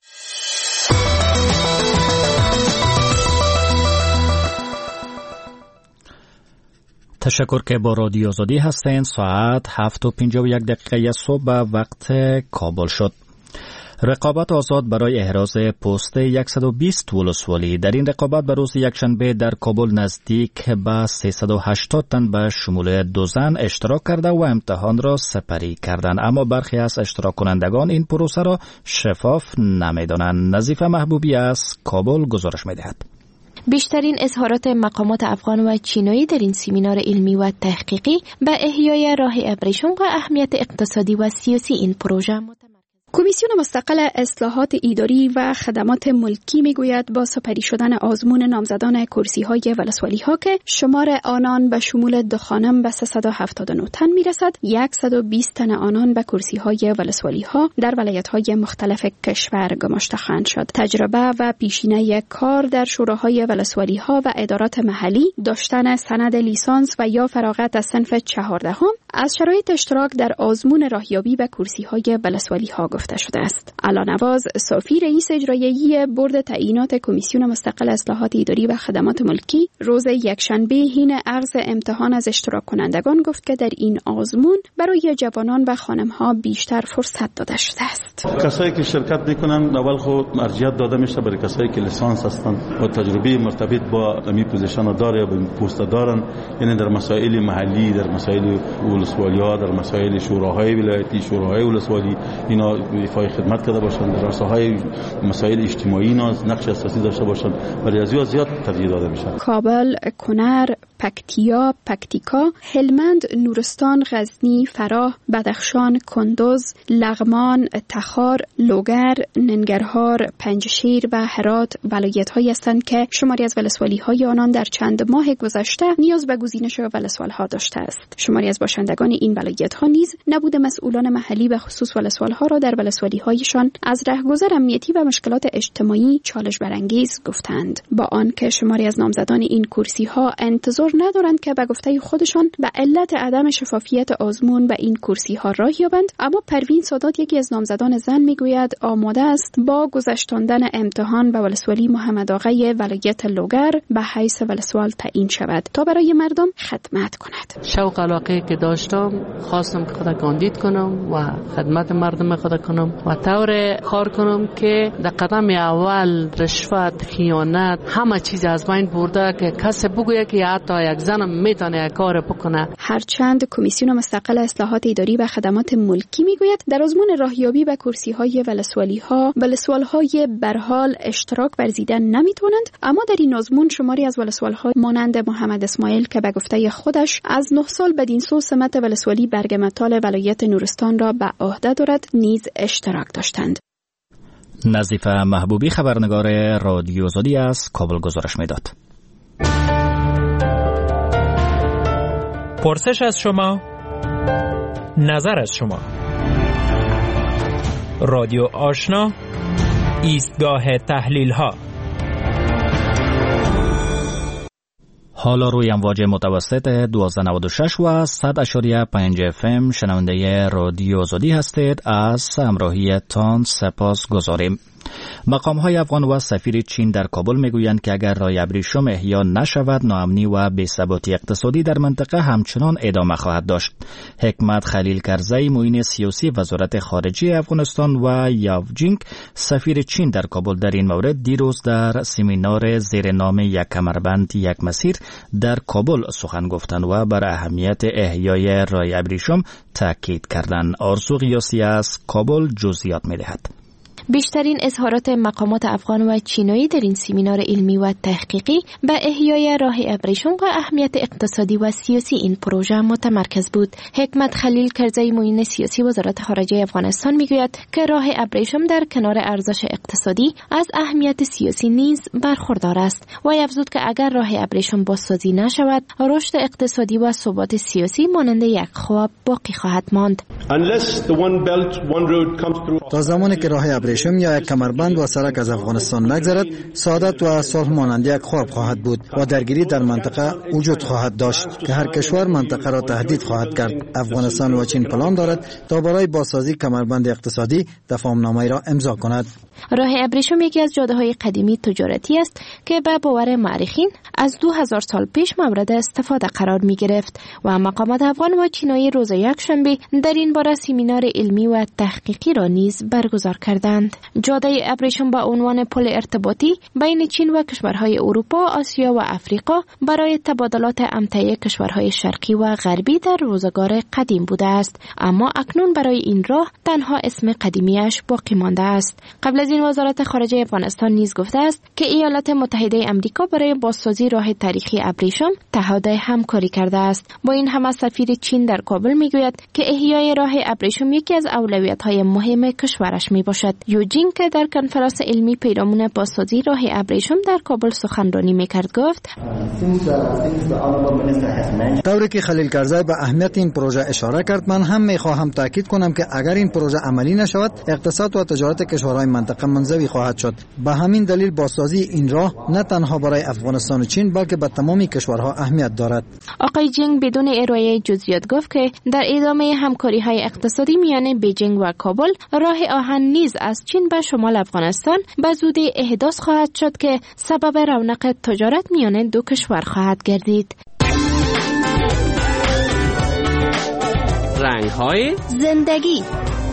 تشکر که با رادیو آزادی هستین. ساعت 7:51 صبح به وقت کابل شد. رقابت آزاد برای احراز پست 120 ولسوالی. در این رقابت به روز یکشنبه در کابل نزدیک به 380 تن به شمول 2 زن اشتراک کرده و امتحان را سپری کردند، اما برخی از اشتراک کنندگان این پروسه را شفاف نمی‌دانند. نظیفه محبوبی از کابل گزارش می‌دهد. بیشترین اظهارات مقامات افغان و چینایی در این سمینار علمی و تحقیقی به احیای راه ابریشم و اهمیت اقتصادی و سیاسی این پروژه کمیسیون مستقل اصلاحات اداری و خدمات ملکی میگوید با سپری شدن آزمون نامزدان کرسی‌های ولسوالی‌ها که شمار آنان به شمول 2 خانم به 379 تن میرسد، 120 تن آنان به کرسی‌های ولسوالی‌ها در ولایت‌های مختلف کشور گماشته خواهند شد. تجربه و پیشینه کار در شوراهای ولسوالی‌ها و ادارات محلی، داشتن سند لیسانس و یا فراغت از صنف 14 از شرایط اشتراک در آزمون راهیابی به کرسی‌های ولسوالی‌ها گفته شده است. علانواز صافی رئیس اجرایی بورد تعیینات کمیسیون مستقل اصلاحات اداری و خدمات ملکی روز یکشنبه حین عرض امتحان از اشتراک کنندگان گفت که در این آزمون برای جوانان و خانم‌ها بیشتر فرصت داده شده است. کسایی که شرکت میکنن اول خود ارجحیت داده میشه برای کسایی که لیسانس هستند و تجربه مرتبط با امی پوزیشن داره یا به پست دارن، یعنی در مسائل محلی، در مسائل ولسوالی‌ها، در مسائل شوراهای ولایتی، شوراهای ولسوالی اینا ایفای خدمت کرده باشند، در رساهای مسائل اجتماعی اینا نقش اساسی داشته باشند. برای از زیاد ترجیح داده میشه. کابل، کنر، پکتیا، پکتیکا، هلمند، نورستان، غزنی، فراه، بدخشان، کندوز، لغمان، تخار، لوگر، ننگرهار، پنجشیر و هرات ولایت‌هایی هستند که شماری از ولسوالی‌های آنان در چند ماه گذشته نیاز به گزینش ولسوال‌ها داشته است. شماری از باشندگان این ولایت‌ها نیز نبود مسئولان محلی به خصوص ولسوال‌ها را در ولسوالی‌هایشان از رهگذر امنیتی و مشکلات اجتماعی چالش برانگیز گفتند، با آنکه شماری از نامزدان این کرسی‌ها انتظار ندارند که به گفته خودشان به علت عدم شفافیت آزمون به این کرسی‌ها راه یابند، اما پروین سادات یکی از نامزدان زن میگوید آماده است با گذشتاندن امتحان به ولسوالی محمد آقای ولایت لوگر به حیث ولسوال تعیین شود تا برای مردم خدمت کند. شوق علاقه که داشتم خواستم که خود کاندید کنم و خدمت مردم خود کنم و طور کار کنم که در قدم اول رشوت، خیانت، همه چیز از بین برده که کسی بگوید که حتی یک زن میتونه کار بکنه. هرچند کمیسیون مستقل اصلاحات اداری و خدمات ملکی میگوید در آزمون راهیابی به کرسی‌های ولسوالی‌ها ولسوال‌های به حال اشتراک ورزیدن نمیتونند، اما در این آزمون شماری از ولسوال‌ها مانند محمد اسماعیل که به گفته خودش از 9 سال بدین سو سمت ولسوالی برگمتال ولایت نورستان را به عهده دارد نیز اشتراک داشتند. نظیف محبوبی خبرنگار رادیو آزادی از کابل گزارش میداد. پرسش از شما، نظر از شما. رادیو آشنا، ایستگاه تحلیل ها. حالا روی امواج متوسط 1296 و 100.5 FM شنونده رادیو آزادی هستید. از همراهیتان سپاس گذاریم. مقام‌های افغان و سفیر چین در کابل میگویند که اگر راه ابریشم احیا نشود، ناامنی و بی‌ثباتی اقتصادی در منطقه همچنان ادامه خواهد داشت. حکمت خلیل کرزی، معین سیاسی وزارت خارجه افغانستان، و یاو جینگ، سفیر چین در کابل، در این مورد دیروز در سمینار زیر نام یک کمربند یک مسیر در کابل سخن گفتند و بر اهمیت احیای راه ابریشم تاکید کردند. آرزو قیاسی از کابل جزئیات می‌دهد. بیشترین اظهارات مقامات افغان و چینایی در این سمینار علمی و تحقیقی به احیای راه ابریشم و اهمیت اقتصادی و سیاسی این پروژه متمرکز بود. حکمت خلیل کرزی، معین سیاسی وزارت خارجه افغانستان، میگوید که راه ابریشم در کنار ارزش اقتصادی از اهمیت سیاسی نیز برخوردار است و افزود که اگر راه ابریشم بازسازی نشود، رشد اقتصادی و ثبات سیاسی مانند یک خواب باقی خواهد ماند. تا زمانی که راه ابریشم یا یک کمربند و سرک از افغانستان نگذرد، سعادت و صلح مانند یک خواب خواهد بود و درگیری در منطقه وجود خواهد داشت که هر کشور منطقه را تهدید خواهد کرد. افغانستان و چین پلان دارد تا برای بازسازی کمربند اقتصادی تفاهم‌نامه را امضا کند. راه ابریشم یکی از جاده‌های قدیمی تجارتی است که به باور مورخین از 2000 سال پیش مورد استفاده قرار می گرفت و مقامات افغان و چینایی روز یکشنبه در این باره سمینار علمی و تحقیقی را نیز برگزار کردند. جاده ابریشم با عنوان پل ارتباطی بین چین و کشورهای اروپا، آسیا و افریقا برای تبادلات امتعه کشورهای شرقی و غربی در روزگار قدیم بوده است، اما اکنون برای این راه تنها اسم قدیمیش باقی مانده است. قبل از این وزارت خارجه افغانستان نیز گفته است که ایالات متحده آمریکا برای بازسازی راه تاریخی ابریشم تعهد همکاری کرده است. با این همه سفیر چین در کابل میگوید که احیای راه ابریشم یکی از اولویت‌های مهم کشورش میباشد. یو جینگ که در کنفرانس علمی پیرامون بازسازی راه ابریشم در کابل سخنرانی میکرد گفت: طوری که خلیل کرزی به اهمیت این پروژه اشاره کرد، من هم میخواهم تاکید کنم که اگر این پروژه عملی نشود، اقتصاد و تجارت کشورهای منطقه منزوی خواهد شد. به همین دلیل بازسازی این راه نه تنها برای افغانستان و چین بلکه به تمامی کشورها اهمیت دارد. آقای جینگ بدون ارائه جزئیات گفت که در ادامه همکاری‌های اقتصادی میان بیجینگ و کابل، راه آهن نیز از چین به شمال افغانستان به زودی احداث خواهد شد که سبب رونق تجارت میان دو کشور خواهد گردید. رنگ‌های زندگی.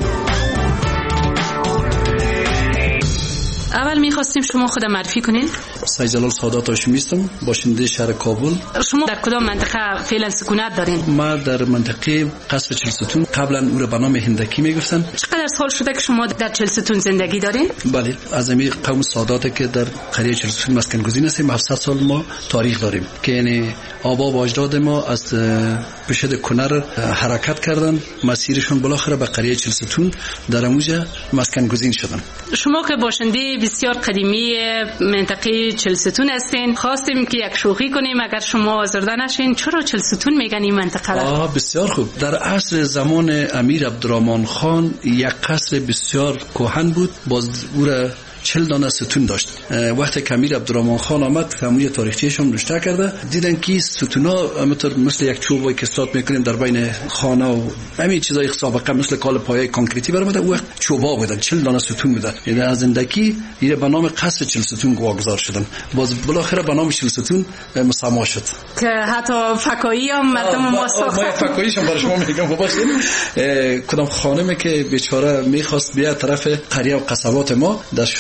اول می‌خواستیم شما خود معرفی کنین. سید جلال سعادت هاشمی هستم، باشنده شهر کابل. شما در کدام منطقه فعلا سکونت دارین؟ ما در منطقه قصر چهلستون، قبلا او را به نام هندکی میگفتن. چقدر سال شده که شما در چهلستون زندگی دارین؟ بله، از همین قوم سعادت که در قریه چهلستون مسکن گزین هستیم. 700 سال ما تاریخ داریم که یعنی آبا و اجداد ما از پشت کنر حرکت کردن، مسیرشون بالاخره به قریه چهلستون در اموجه مسکن گزین شدن. شما که باشنده بسیار قدیمی منطقه چهلستون هستین، خواستیم که یک شوخی کنیم اگر شما آزرده نشین. چرا چهلستون میگن این منطقه را؟ بسیار خوب. در عصر زمان امیر عبدالرحمن خان یک قصر بسیار کهن بود، باز او را 40 دانه ستون داشت. وقتی که امیر عبدالرحمن خان آمد فهمید تاریخچه‌شون نوشته کرده، دیدن که ستونا مثل یک چوبی که استاد میکنیم در بین خانه و همین چیزای سابقه مثل کال پایه کانکریتی برآمده، او وقت چوبا بودن، 40 دانه ستون بودن. یعنی از زندگی یه به نام قصر چهلستون گواگذار شدن. باز بالاخره به نام چهلستون مسما شد که حتی فکایی هم مردم ما ساختن. ما فکاییش هم برای شما میگم. کدام خانمی که بیچاره میخواست بیاد طرف قریه و قصبات ما در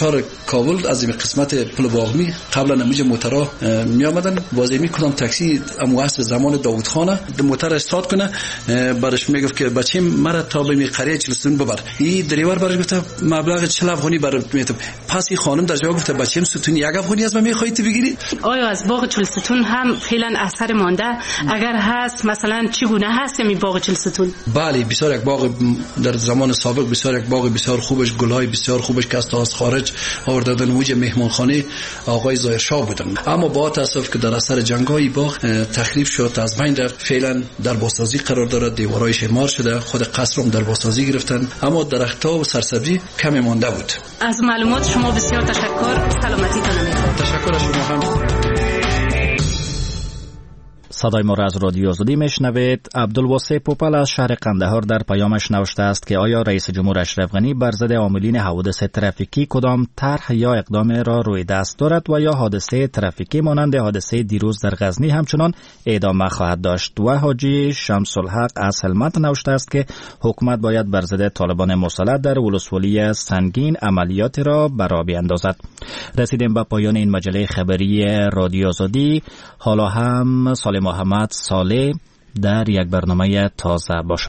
شهر کابل از این قسمت پل باغمی قبلا نمیجه موترها می آمدن وازمی کدام تاکسی امواس زمان داوود خانه موتر استارت کنه برش میگفت که بچه مرا تا به می قریه 40 ستون ببر. این دریور برش گفت مبلغ 40 افغانی برات میتم. پس این خانم در جواب گفت بچه‌م ستون 1 افغانی از من میخواهید بگیری؟ آیا از باغ 40 ستون هم فعلا اثر مانده؟ اگر هست مثلا چگونه هست می باغ 40 ستون؟ بله بسیار یک باغ در زمان سابق بسیار یک باغ بسیار خوبش گلای بسیار خوبش که از خارج آورده دادن وجه مهمانخانه آقای ظاهرشاه بودن. اما با تاسف که در اثر جنگ‌های باغ تخریب شد از بین رفت. فعلا در بازسازی قرار دارد دیوارایش اعمار شده خود قصر هم در بازسازی گرفتن اما درخت‌ها و سرسبزی کمی مانده بود. از معلومات شما بسیار تشکر. سلامتی تان می‌خوام. تشکر از شما هم. صدای ما را از رادیو آزادی میشنوید. عبدالواسع پوپل از شهر قندهار در پیامش نوشته است که آیا رئیس جمهور اشرف غنی بر ضد عاملین حوادث ترافیکی کدام طرح یا اقدام را روی دست دارد و یا حادثه ترافیکی مانند حادثه دیروز در غزنی همچنان ادامه خواهد داشت؟ و حاجی شمس الحق از هلمند نوشته است که حکومت باید بر ضد طالبان مسلح در ولسوالی سنگین عملیات را برا بیاندازد. رسیدیم به پایان این مجله خبری رادیو آزادی. حالا هم محمد صالح در یک برنامه تازه باش.